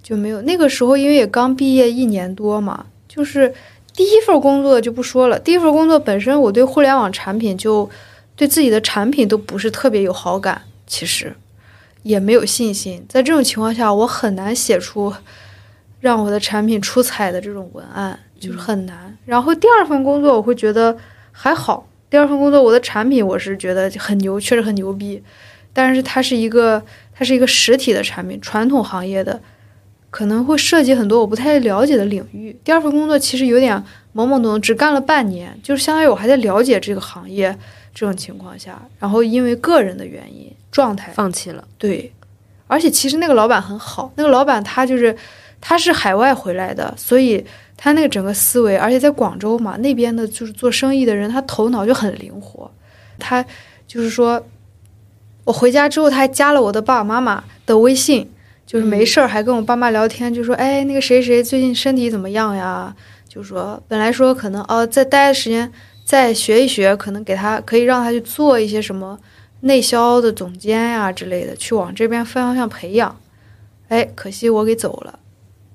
就没有。那个时候因为也刚毕业一年多嘛，就是第一份工作就不说了，第一份工作本身我对互联网产品就对自己的产品都不是特别有好感，其实也没有信心。在这种情况下，我很难写出让我的产品出彩的这种文案，就是很难。嗯、然后第二份工作我会觉得还好，第二份工作我的产品我是觉得很牛，确实很牛逼，但是它是一个它是一个实体的产品，传统行业的，可能会涉及很多我不太了解的领域。第二份工作其实有点懵懵懂懂，只干了半年，就是相当于我还在了解这个行业这种情况下，然后因为个人的原因状态放弃了。 对，而且其实那个老板很好，那个老板他就是他是海外回来的，所以他那个整个思维，而且在广州嘛，那边的就是做生意的人，他头脑就很灵活。他就是说我回家之后他还加了我的爸爸妈妈的微信，就是没事儿还跟我爸妈聊天，就说哎那个谁谁最近身体怎么样呀，就说本来说可能哦再待的时间再学一学，可能给他可以让他去做一些什么内销的总监呀之类的，去往这边方向培养。哎，可惜我给走了。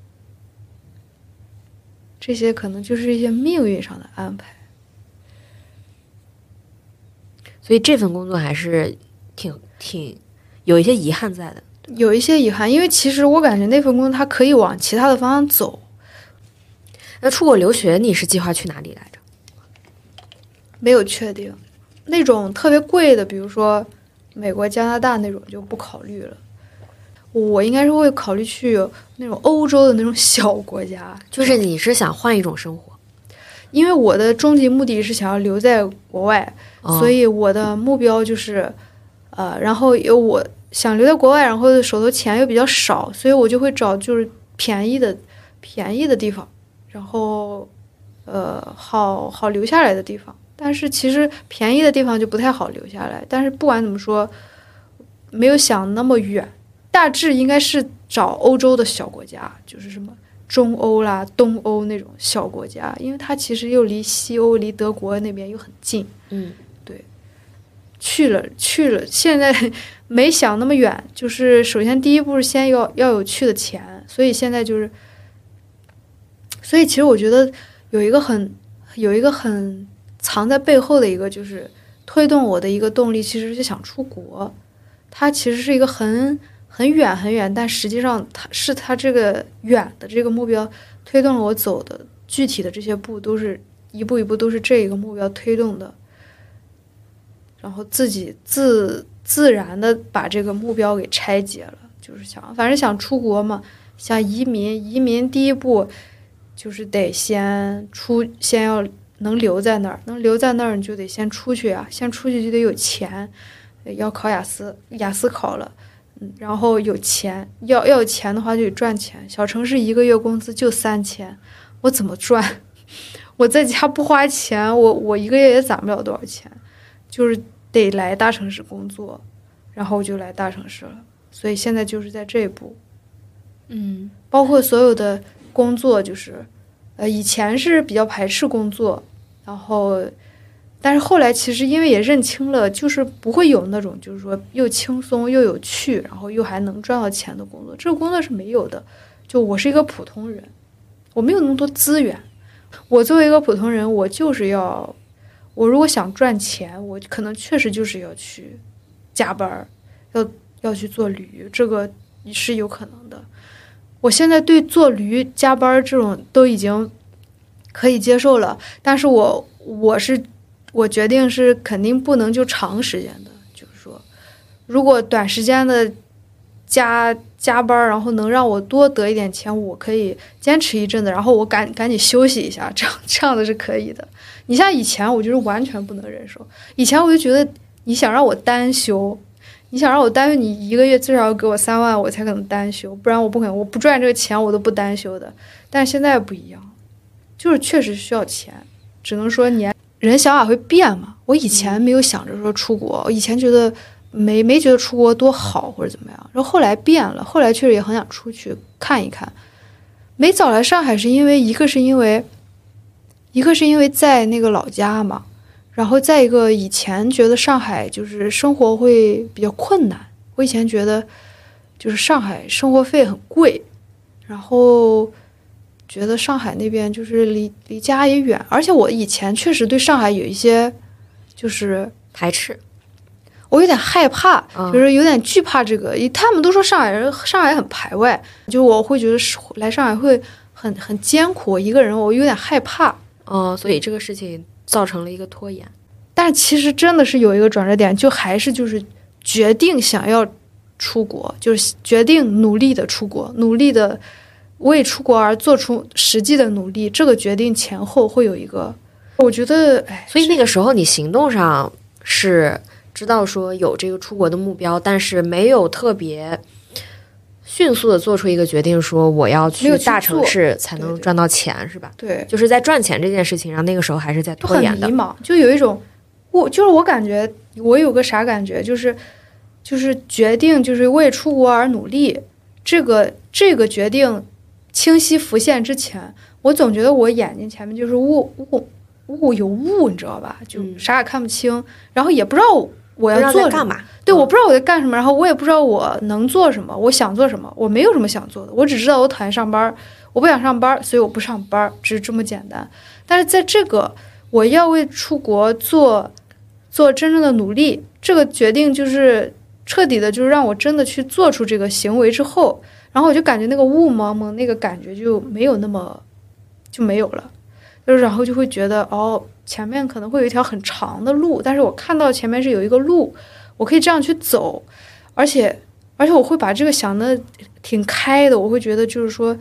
这些可能就是一些命运上的安排。 所以这份工作还是挺挺有一些遗憾在的。 有一些遗憾，因为其实我感觉那份工作它可以往其他的方向走。 那出国留学你是计划去哪里来着？ 没有确定，那种特别贵的，比如说美国、加拿大那种就不考虑了。我应该是会考虑去那种欧洲的那种小国家， 就是你是想换一种生活。 因为我的终极目的是想要留在国外， 哦、 所以我的目标就是呃，然后有我想留在国外，然后手头钱又比较少，所以我就会找就是便宜的便宜的地方，然后呃好好留下来的地方。但是其实便宜的地方就不太好留下来，但是不管怎么说没有想那么远，大致应该是找欧洲的小国家，就是什么中欧啦、东欧那种小国家，因为它其实又离西欧、离德国那边又很近。 嗯， 对。去了去了，现在没想那么远，就是首先第一步是先要要有去的钱，所以现在就是，所以其实我觉得有一个很有一个很藏在背后的一个就是推动我的一个动力，其实是想出国。它其实是一个很很远很远，但实际上它是它这个远的这个目标推动了我走的具体的这些步，都是一步一步都是这个目标推动的，然后自己自自然的把这个目标给拆解了，就是想反正想出国嘛，想移民，移民第一步就是得先出，先要能留在那儿，能留在那儿你就得先出去啊，先出去就得有钱，要考雅思，雅思考了。嗯，然后有钱，要要有钱的话就得赚钱。小城市一个月工资就三千，我怎么赚？我在家不花钱，我我一个月也攒不了多少钱，就是得来大城市工作，然后我就来大城市了。所以现在就是在这一步， 嗯， 包括所有的工作，就是呃以前是比较排斥工作，然后。但是后来其实因为也认清了，就是不会有那种就是说又轻松又有趣，然后又还能赚到钱的工作，这个工作是没有的。就我是一个普通人，我没有那么多资源，我作为一个普通人，我就是要，我如果想赚钱，我可能确实就是要去加班，要要去做驴，这个是有可能的。我现在对做驴加班这种都已经可以接受了，但是我我是。我决定是肯定不能就长时间的，就是说，如果短时间的加加班，然后能让我多得一点钱，我可以坚持一阵子，然后我赶赶紧休息一下，这样这样的是可以的。你像以前，我就是完全不能忍受。以前我就觉得，你想让我单休，你想让我单休，你一个月至少要给我三万，我才可能单休，不然我不可能，我不赚这个钱我都不单休的。但是现在不一样，就是确实需要钱，只能说年。人想法会变嘛？我以前没有想着说出国，我以前觉得没没觉得出国多好或者怎么样，然后后来变了，后来确实也很想出去看一看。没早来上海是因为一个是因为一个是因为在那个老家嘛，然后再一个以前觉得上海就是生活会比较困难，我以前觉得就是上海生活费很贵， 然后觉得上海那边就是离离家也远，而且我以前确实对上海有一些就是排斥， 我有点害怕， 嗯就是有点惧怕这个。他们都说上海人上海很排外，就我会觉得是来上海会很很艰苦，我一个人我有点害怕。 嗯、所以这个事情造成了一个拖延。 但其实真的是有一个转折点，就还是就是决定想要出国，就是决定努力的出国，努力的为出国而做出实际的努力。这个决定前后会有一个，我觉得，哎， 所以那个时候你行动上是知道说有这个出国的目标，但是没有特别迅速的做出一个决定，说我要去没有去大城市才对对能赚到钱，是吧？ 对， 就是在赚钱这件事情上，那个时候还是在就很拖延的。 迷茫，就有一种，我就是我感觉我有个啥感觉，就是就是决定就是为出国而努力，这个这个决定清晰浮现之前，我总觉得我眼睛前面就是雾雾雾有雾，你知道吧？就嗯啥也看不清，然后也不知道我不知道要做什么。 在干嘛？ 对， 嗯我不知道我在干什么，然后我也不知道我能做什么，我想做什么，我没有什么想做的，我只知道我讨厌上班，我不想上班，所以我不上班，只是这么简单。但是在这个我要为出国做做真正的努力，这个决定就是彻底的，就是让我真的去做出这个行为之后，然后我就感觉那个雾蒙蒙那个感觉就没有那么就没有了，就是然后就会觉得哦，前面可能会有一条很长的路，但是我看到前面是有一个路，我可以这样去走，而且而且我会把这个想的挺开的，我会觉得就是说。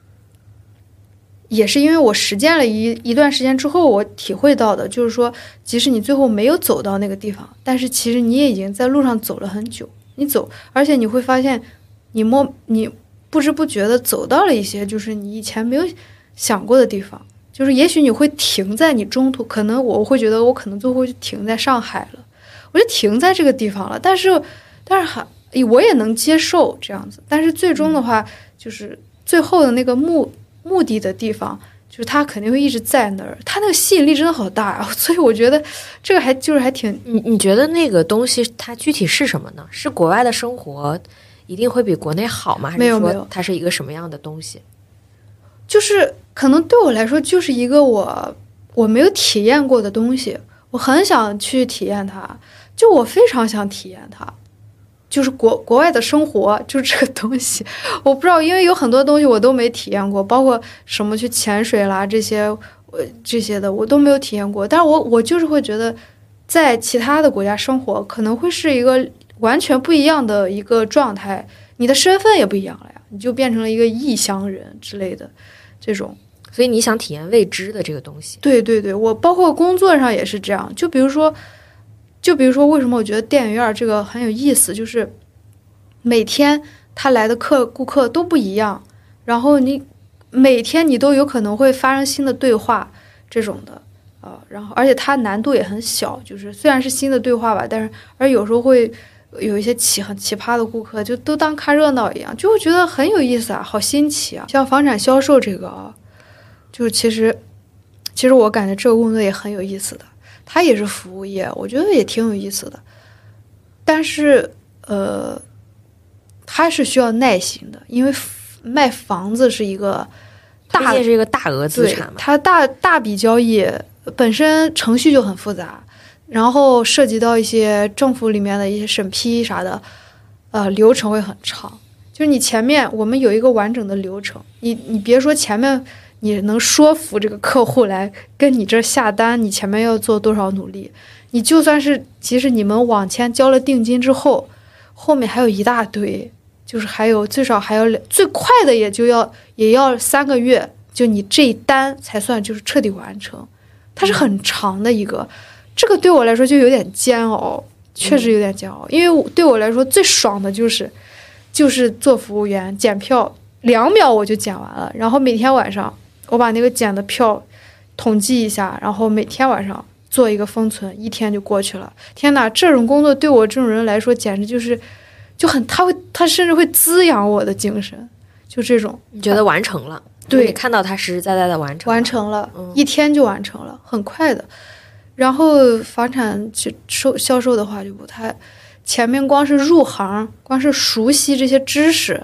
也是因为我实践了一一段时间之后，我体会到的，就是说，即使你最后没有走到那个地方，但是其实你也已经在路上走了很久。你走，而且你会发现，你摸你不知不觉的走到了一些就是你以前没有想过的地方。就是也许你会停在你中途，可能我会觉得我可能最后就停在上海了，我就停在这个地方了。但是，但是还我也能接受这样子。但是最终的话，就是最后的那个目。目的的地方，就是它肯定会一直在那儿，它那个吸引力真的好大啊！所以我觉得这个还就是还挺…… 你你觉得那个东西它具体是什么呢？是国外的生活一定会比国内好吗？还是说它是一个什么样的东西？ 就是可能对我来说，就是一个我我没有体验过的东西，我很想去体验它，就我非常想体验它。就是国国外的生活，就是这个东西，我不知道，因为有很多东西我都没体验过，包括什么去潜水啦这些，呃这些的我都没有体验过。但是我我就是会觉得，在其他的国家生活可能会是一个完全不一样的一个状态，你的身份也不一样了呀，你就变成了一个异乡人之类的这种。 所以你想体验未知的这个东西？ 对对对，我包括工作上也是这样，就比如说。就比如说，为什么我觉得电影院这个很有意思，就是每天他来的客顾客都不一样，然后你每天你都有可能会发生新的对话这种的，呃，然后而且它难度也很小，就是虽然是新的对话吧，但是而有时候会有一些奇很奇葩的顾客，就都当看热闹一样，就会觉得很有意思啊，好新奇啊。像房产销售这个啊，就其实其实我感觉这个工作也很有意思的。它也是服务业，我觉得也挺有意思的，但是呃，它是需要耐心的，因为卖房子是一个大， 这是一个大额资产嘛， 它大大笔交易本身程序就很复杂，然后涉及到一些政府里面的一些审批啥的，呃，流程会很长。就是你前面我们有一个完整的流程，你你别说前面。你能说服这个客户来跟你这下单，你前面要做多少努力？你就算是即使你们往前交了定金之后，后面还有一大堆，就是还有最少还有最快的也就要也要三个月，就你这一单才算就是彻底完成，它是很长的一个，这个对我来说就有点煎熬，确实有点煎熬，因为对我来说最爽的就是就是做服务员检票，两秒我就检完了，然后每天晚上。我把那个检的票统计一下，然后每天晚上做一个封存，一天就过去了。天哪，这种工作对我这种人来说简直就是就很，他会他甚至会滋养我的精神，就这种。 你觉得完成了？ 对， 你看到他实实在在的完成了， 完成了， 嗯、 一天就完成了，很快的。然后房产售销售的话就不太，前面光是入行，光是熟悉这些知识。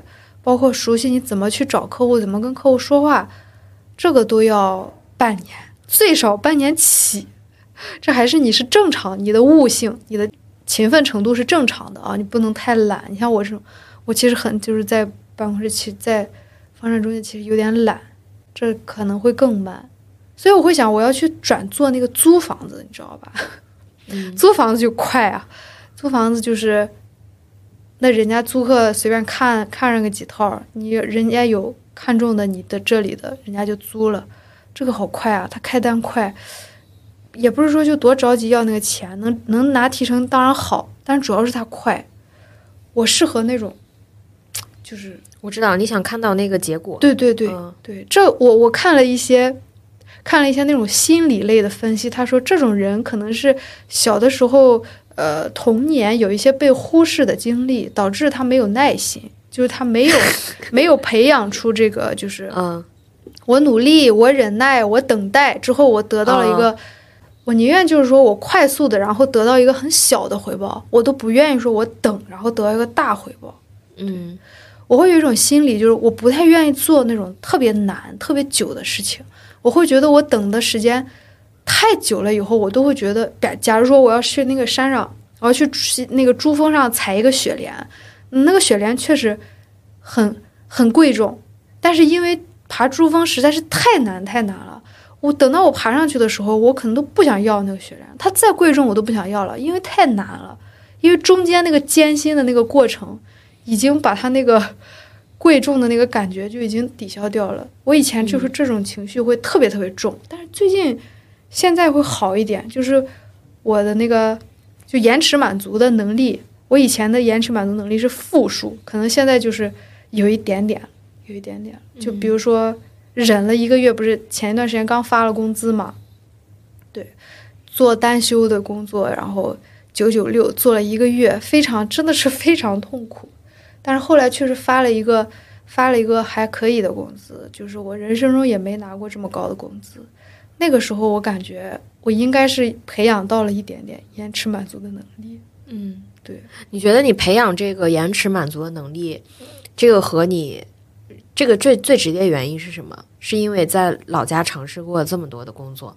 包括熟悉你怎么去找客户，怎么跟客户说话，这个都要半年，最少半年起。这还是你是正常，你的悟性，你的勤奋程度是正常的啊，你不能太懒。你像我这种，我其实很就是在办公室，其实在房产中介其实有点懒，这可能会更慢。所以我会想，我要去转做那个租房子，你知道吧？ 嗯、 租房子就快啊，租房子就是那人家租客随便看看上个几套，你人家有看中的，你的这里的人家就租了，这个好快啊，他开单快，也不是说就多着急要那个钱，能能拿提成当然好，但主要是他快。我适合那种，就是我知道你想看到那个结果。 对对对、 嗯、 对，这我我看了一些。看了一些那种心理类的分析，他说这种人可能是小的时候，呃，童年有一些被忽视的经历，导致他没有耐心，就是他没有没有培养出这个，就是嗯， 我努力，我忍耐，我等待之后，我得到了一个，嗯、我宁愿就是说我快速的，然后得到一个很小的回报，我都不愿意说我等，然后得到一个大回报。 嗯， 我会有一种心理，就是我不太愿意做那种特别难、特别久的事情。我会觉得我等的时间太久了以后，我都会觉得，假如说我要去那个山上，我要去那个珠峰上采一个雪莲，那个雪莲确实很很贵重，但是因为爬珠峰实在是太难太难了，我等到我爬上去的时候，我可能都不想要那个雪莲，它再贵重我都不想要了，因为太难了，因为中间那个艰辛的那个过程已经把它那个贵重的那个感觉就已经抵消掉了。我以前就是这种情绪会特别特别重，但是最近现在会好一点，就是我的那个就延迟满足的能力，我以前的延迟满足能力是负数，可能现在就是有一点点有一点点就比如说忍了一个月，不是前一段时间刚发了工资嘛，对，做单休的工作，然后九九六做了一个月，非常真的是非常痛苦，但是后来确实发了一个发了一个还可以的工资，就是我人生中也没拿过这么高的工资。那个时候我感觉我应该是培养到了一点点延迟满足的能力。 嗯， 对。 你觉得你培养这个延迟满足的能力，这个和你这个最最直接原因是什么？是因为在老家尝试过这么多的工作？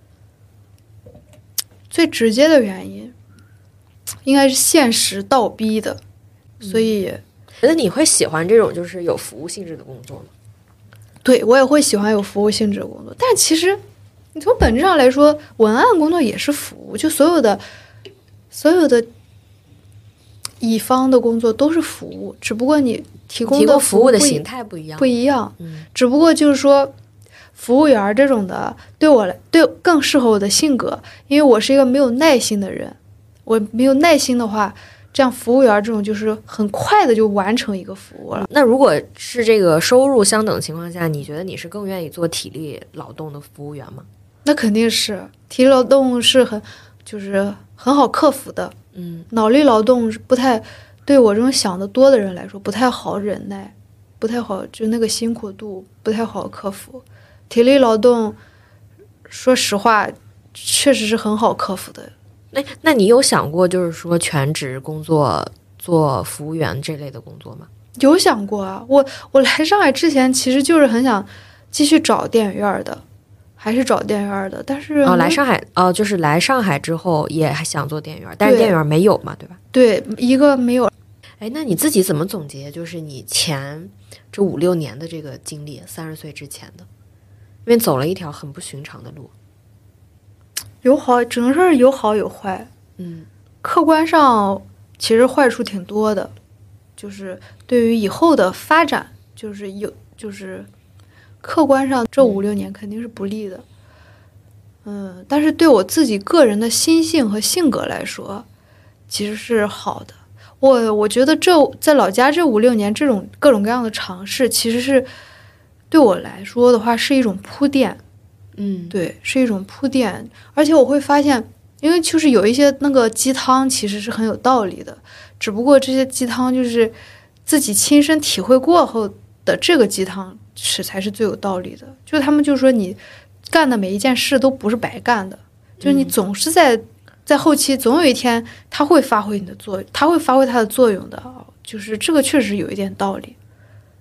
最直接的原因应该是现实倒逼的，所以。嗯， 觉得你会喜欢这种就是有服务性质的工作吗？ 对，我也会喜欢有服务性质的工作，但其实你从本质上来说，文案工作也是服务，就所有的所有的乙方的工作都是服务，只不过你提供的服务的形态不一样， 不一样。 嗯， 只不过就是说，服务员这种的对我来对更适合我的性格，因为我是一个没有耐心的人，我没有耐心的话。这样服务员这种就是很快的就完成一个服务了。 那如果是这个收入相等的情况下，你觉得你是更愿意做体力劳动的服务员吗？ 那肯定是，体力劳动是很就是很好克服的。 嗯，脑力劳动是不太对我这种想得多的人来说不太好忍耐，不太好，就那个辛苦度不太好克服。体力劳动说实话确实是很好克服的。 那那你有想过就是说全职工作做服务员这类的工作吗？ 有想过啊，我我来上海之前其实就是很想继续找电影院的，还是找电影院的，但是哦，来上海哦，就是来上海之后也还想做电影院，但是电影院没有嘛，对吧？ 对，一个没有。 哎，那你自己怎么总结？就是你前这五六年的这个经历，三十岁之前的，因为走了一条很不寻常的路。 有好，只能说是有好有坏。 嗯， 客观上其实坏处挺多的，就是对于以后的发展，就是有就是客观上这五六年肯定是不利的。嗯，但是对我自己个人的心性和性格来说，其实是好的。我我觉得这在老家这五六年这种各种各样的尝试，其实是对我来说的话是一种铺垫。 嗯， 对，是一种铺垫，而且我会发现，因为就是有一些那个鸡汤其实是很有道理的，只不过这些鸡汤就是自己亲身体会过后的这个鸡汤是才是最有道理的。就他们就说你干的每一件事都不是白干的，就是你总是在在后期总有一天它会发挥你的作用，它会发挥它的作用的，就是这个确实有一点道理。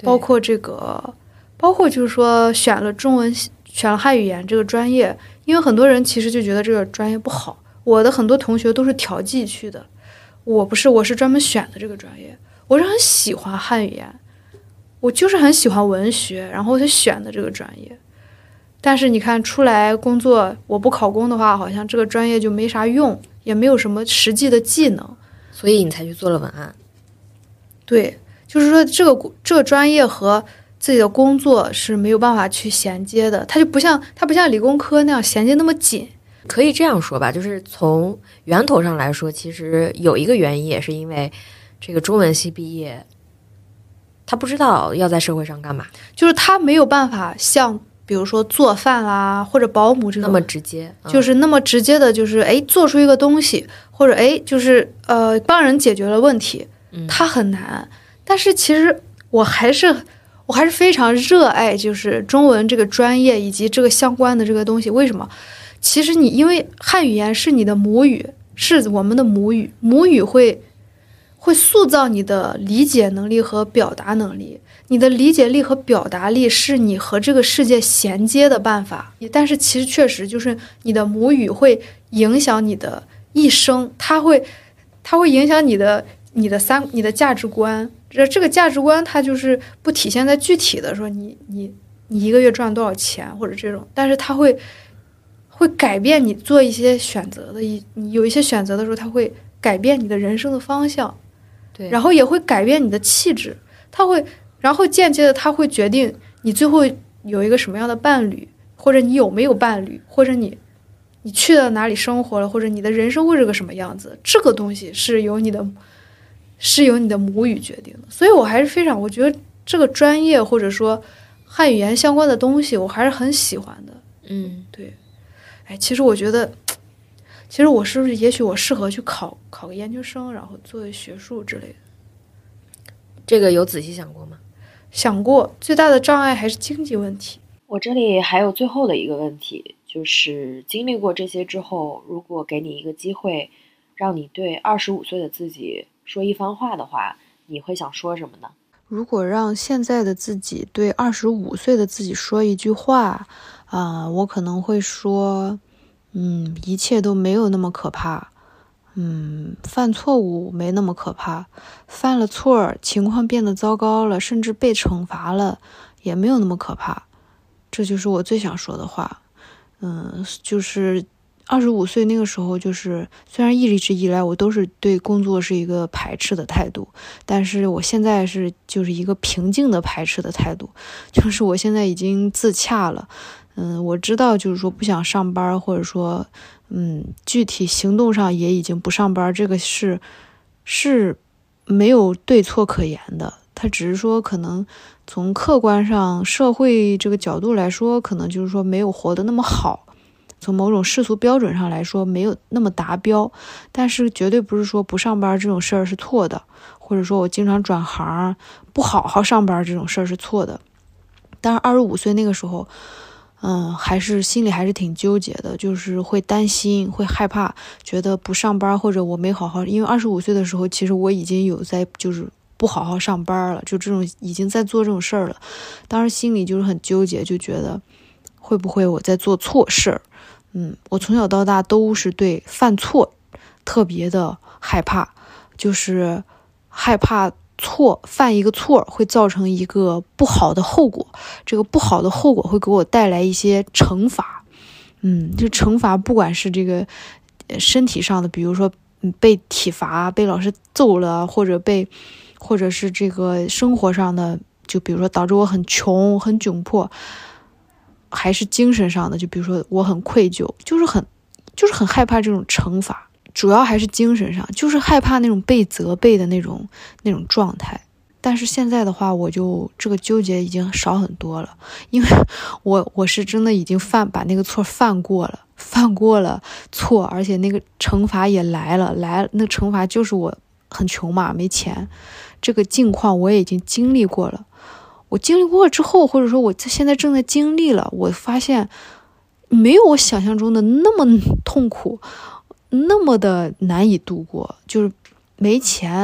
包括这个，包括就是说选了中文，选了汉语言这个专业，因为很多人其实就觉得这个专业不好。我的很多同学都是调剂去的，我不是，我是专门选的这个专业。我是很喜欢汉语言，我就是很喜欢文学，然后我就选的这个专业。但是你看出来工作，我不考公的话，好像这个专业就没啥用，也没有什么实际的技能， 所以你才去做了文案。 对，就是说这个这个专业和自己的工作是没有办法去衔接的，它就不像它不像理工科那样衔接那么紧。 可以这样说吧，就是从源头上来说，其实有一个原因也是因为这个中文系毕业，他不知道要在社会上干嘛， 就是他没有办法像比如说做饭啦或者保姆这种那么直接、 嗯、就是那么直接的，就是哎做出一个东西，或者哎就是呃帮人解决了问题，它很难。但是其实我还是我还是非常热爱就是中文这个专业以及这个相关的这个东西。为什么？其实你因为汉语言是你的母语，是我们的母语，母语会会塑造你的理解能力和表达能力。你的理解力和表达力是你和这个世界衔接的办法。但是其实确实就是你的母语会影响你的一生，它会它会影响你的你的三你的价值观。这这个价值观它就是不体现在具体的说你你你一个月赚多少钱或者这种，但是它会会改变你做一些选择的，一你有一些选择的时候，它会改变你的人生的方向， 对， 然后也会改变你的气质，它会，然后间接的它会决定你最后有一个什么样的伴侣，或者你有没有伴侣，或者你你去到哪里生活了，或者你的人生会是个什么样子，这个东西是由你的是由你的母语决定的。所以我还是非常，我觉得这个专业或者说汉语言相关的东西，我还是很喜欢的。 嗯， 对。哎，其实我觉得，其实我是不是也许我适合去考考个研究生，然后做学术之类的。 这个有仔细想过吗？ 想过，最大的障碍还是经济问题。 我这里还有最后的一个问题，就是经历过这些之后，如果给你一个机会，让你对二十五岁的自己说一番话的话，你会想说什么呢？ 如果让现在的自己对二十五岁的自己说一句话，啊、呃，我可能会说，嗯，一切都没有那么可怕，嗯，犯错误没那么可怕，犯了错，情况变得糟糕了，甚至被惩罚了，也没有那么可怕。这就是我最想说的话。嗯，就是二十五岁那个时候，就是虽然一直以来我都是对工作是一个排斥的态度，但是我现在是就是一个平静的排斥的态度，就是我现在已经自洽了。嗯，我知道就是说不想上班，或者说嗯具体行动上也已经不上班，这个是是没有对错可言的。它只是说可能从客观上社会这个角度来说，可能就是说没有活得那么好，从某种世俗标准上来说没有那么达标，但是绝对不是说不上班这种事儿是错的，或者说我经常转行不好好上班这种事儿是错的。但是二十五岁那个时候嗯，还是心里还是挺纠结的，就是会担心，会害怕，觉得不上班或者我没好好，因为二十五岁的时候其实我已经有在就是不好好上班了，就这种已经在做这种事儿了。当时心里就是很纠结，就觉得会不会我在做错事儿。嗯，我从小到大都是对犯错特别的害怕，就是害怕错犯一个错会造成一个不好的后果，这个不好的后果会给我带来一些惩罚。嗯，这惩罚不管是这个身体上的，比如说被体罚，被老师揍了，或者被或者是这个生活上的，就比如说导致我很穷很窘迫，还是精神上的，就比如说我很愧疚，就是很就是很害怕这种惩罚，主要还是精神上，就是害怕那种被责备的那种那种状态。但是现在的话，我就这个纠结已经少很多了，因为我我是真的已经犯把那个错犯过了，犯过了错，而且那个惩罚也来了，来那个惩罚就是我很穷嘛，没钱，这个境况我也已经经历过了。我经历过了之后，或者说我现在正在经历了，我发现没有我想象中的那么痛苦，那么的难以度过。就是没钱，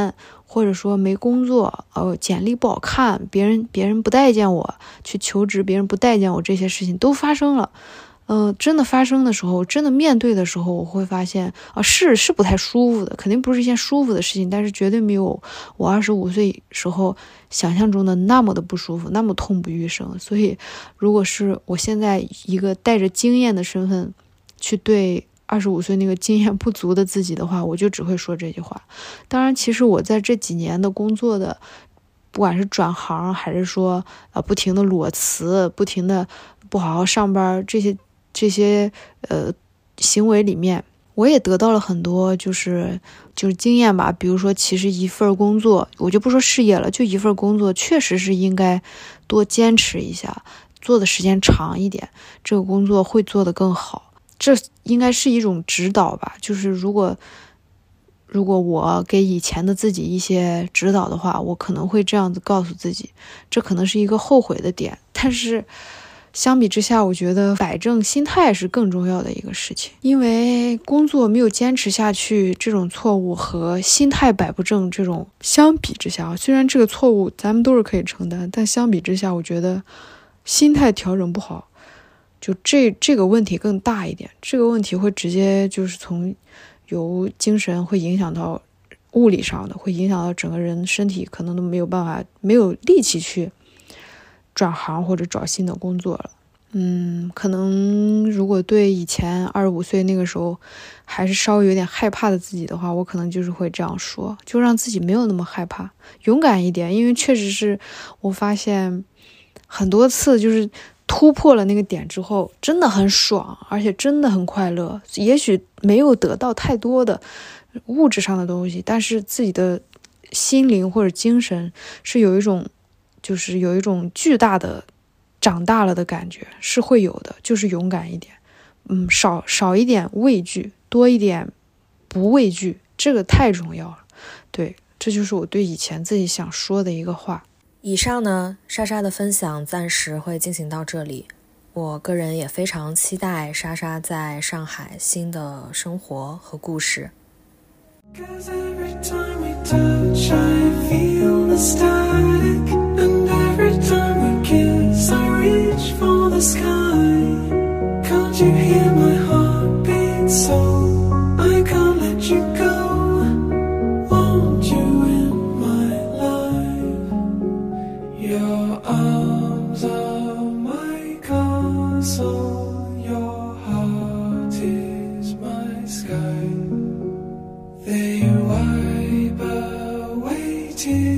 或者说没工作，呃，简历不好看，别人别人不待见我，去求职别人不待见我，这些事情都发生了。嗯、呃，真的发生的时候，真的面对的时候，我会发现啊，是是不太舒服的，肯定不是一件舒服的事情，但是绝对没有我二十五岁时候想象中的那么的不舒服，那么痛不欲生。所以，如果是我现在一个带着经验的身份去对二十五岁那个经验不足的自己的话，我就只会说这句话。当然，其实我在这几年的工作的，不管是转行还是说呃不停的裸辞，不停的不好好上班，这些。这些呃行为里面，我也得到了很多就是就是经验吧。比如说，其实一份工作，我就不说事业了，就一份工作，确实是应该多坚持一下，做的时间长一点，这个工作会做得更好。这应该是一种指导吧。就是如果如果我给以前的自己一些指导的话，我可能会这样子告诉自己，这可能是一个后悔的点，但是。相比之下，我觉得摆正心态是更重要的一个事情，因为工作没有坚持下去这种错误和心态摆不正这种相比之下，虽然这个错误咱们都是可以承担，但相比之下，我觉得心态调整不好，就这这个问题更大一点，这个问题会直接就是从由精神会影响到物理上的，会影响到整个人身体，可能都没有办法，没有力气去转行或者找新的工作了。嗯，可能如果对以前二十五岁那个时候还是稍微有点害怕的自己的话，我可能就是会这样说，就让自己没有那么害怕，勇敢一点。因为确实是我发现很多次就是突破了那个点之后真的很爽，而且真的很快乐。也许没有得到太多的物质上的东西，但是自己的心灵或者精神是有一种就是有一种巨大的长大了的感觉，是会有的，就是勇敢一点，嗯，少少一点畏惧，多一点不畏惧，这个太重要了。对，这就是我对以前自己想说的一个话。 以上呢，莎莎的分享暂时会进行到这里。我个人也非常期待莎莎在上海新的生活和故事。 Cause every time we touch, I feel the static. And every time we kiss, I reach for the sky. Can't you hear my heartbeat so? I can't let you go. Want you in my life. Your arms are my castle. Your heart is my sky.They wipe away tears.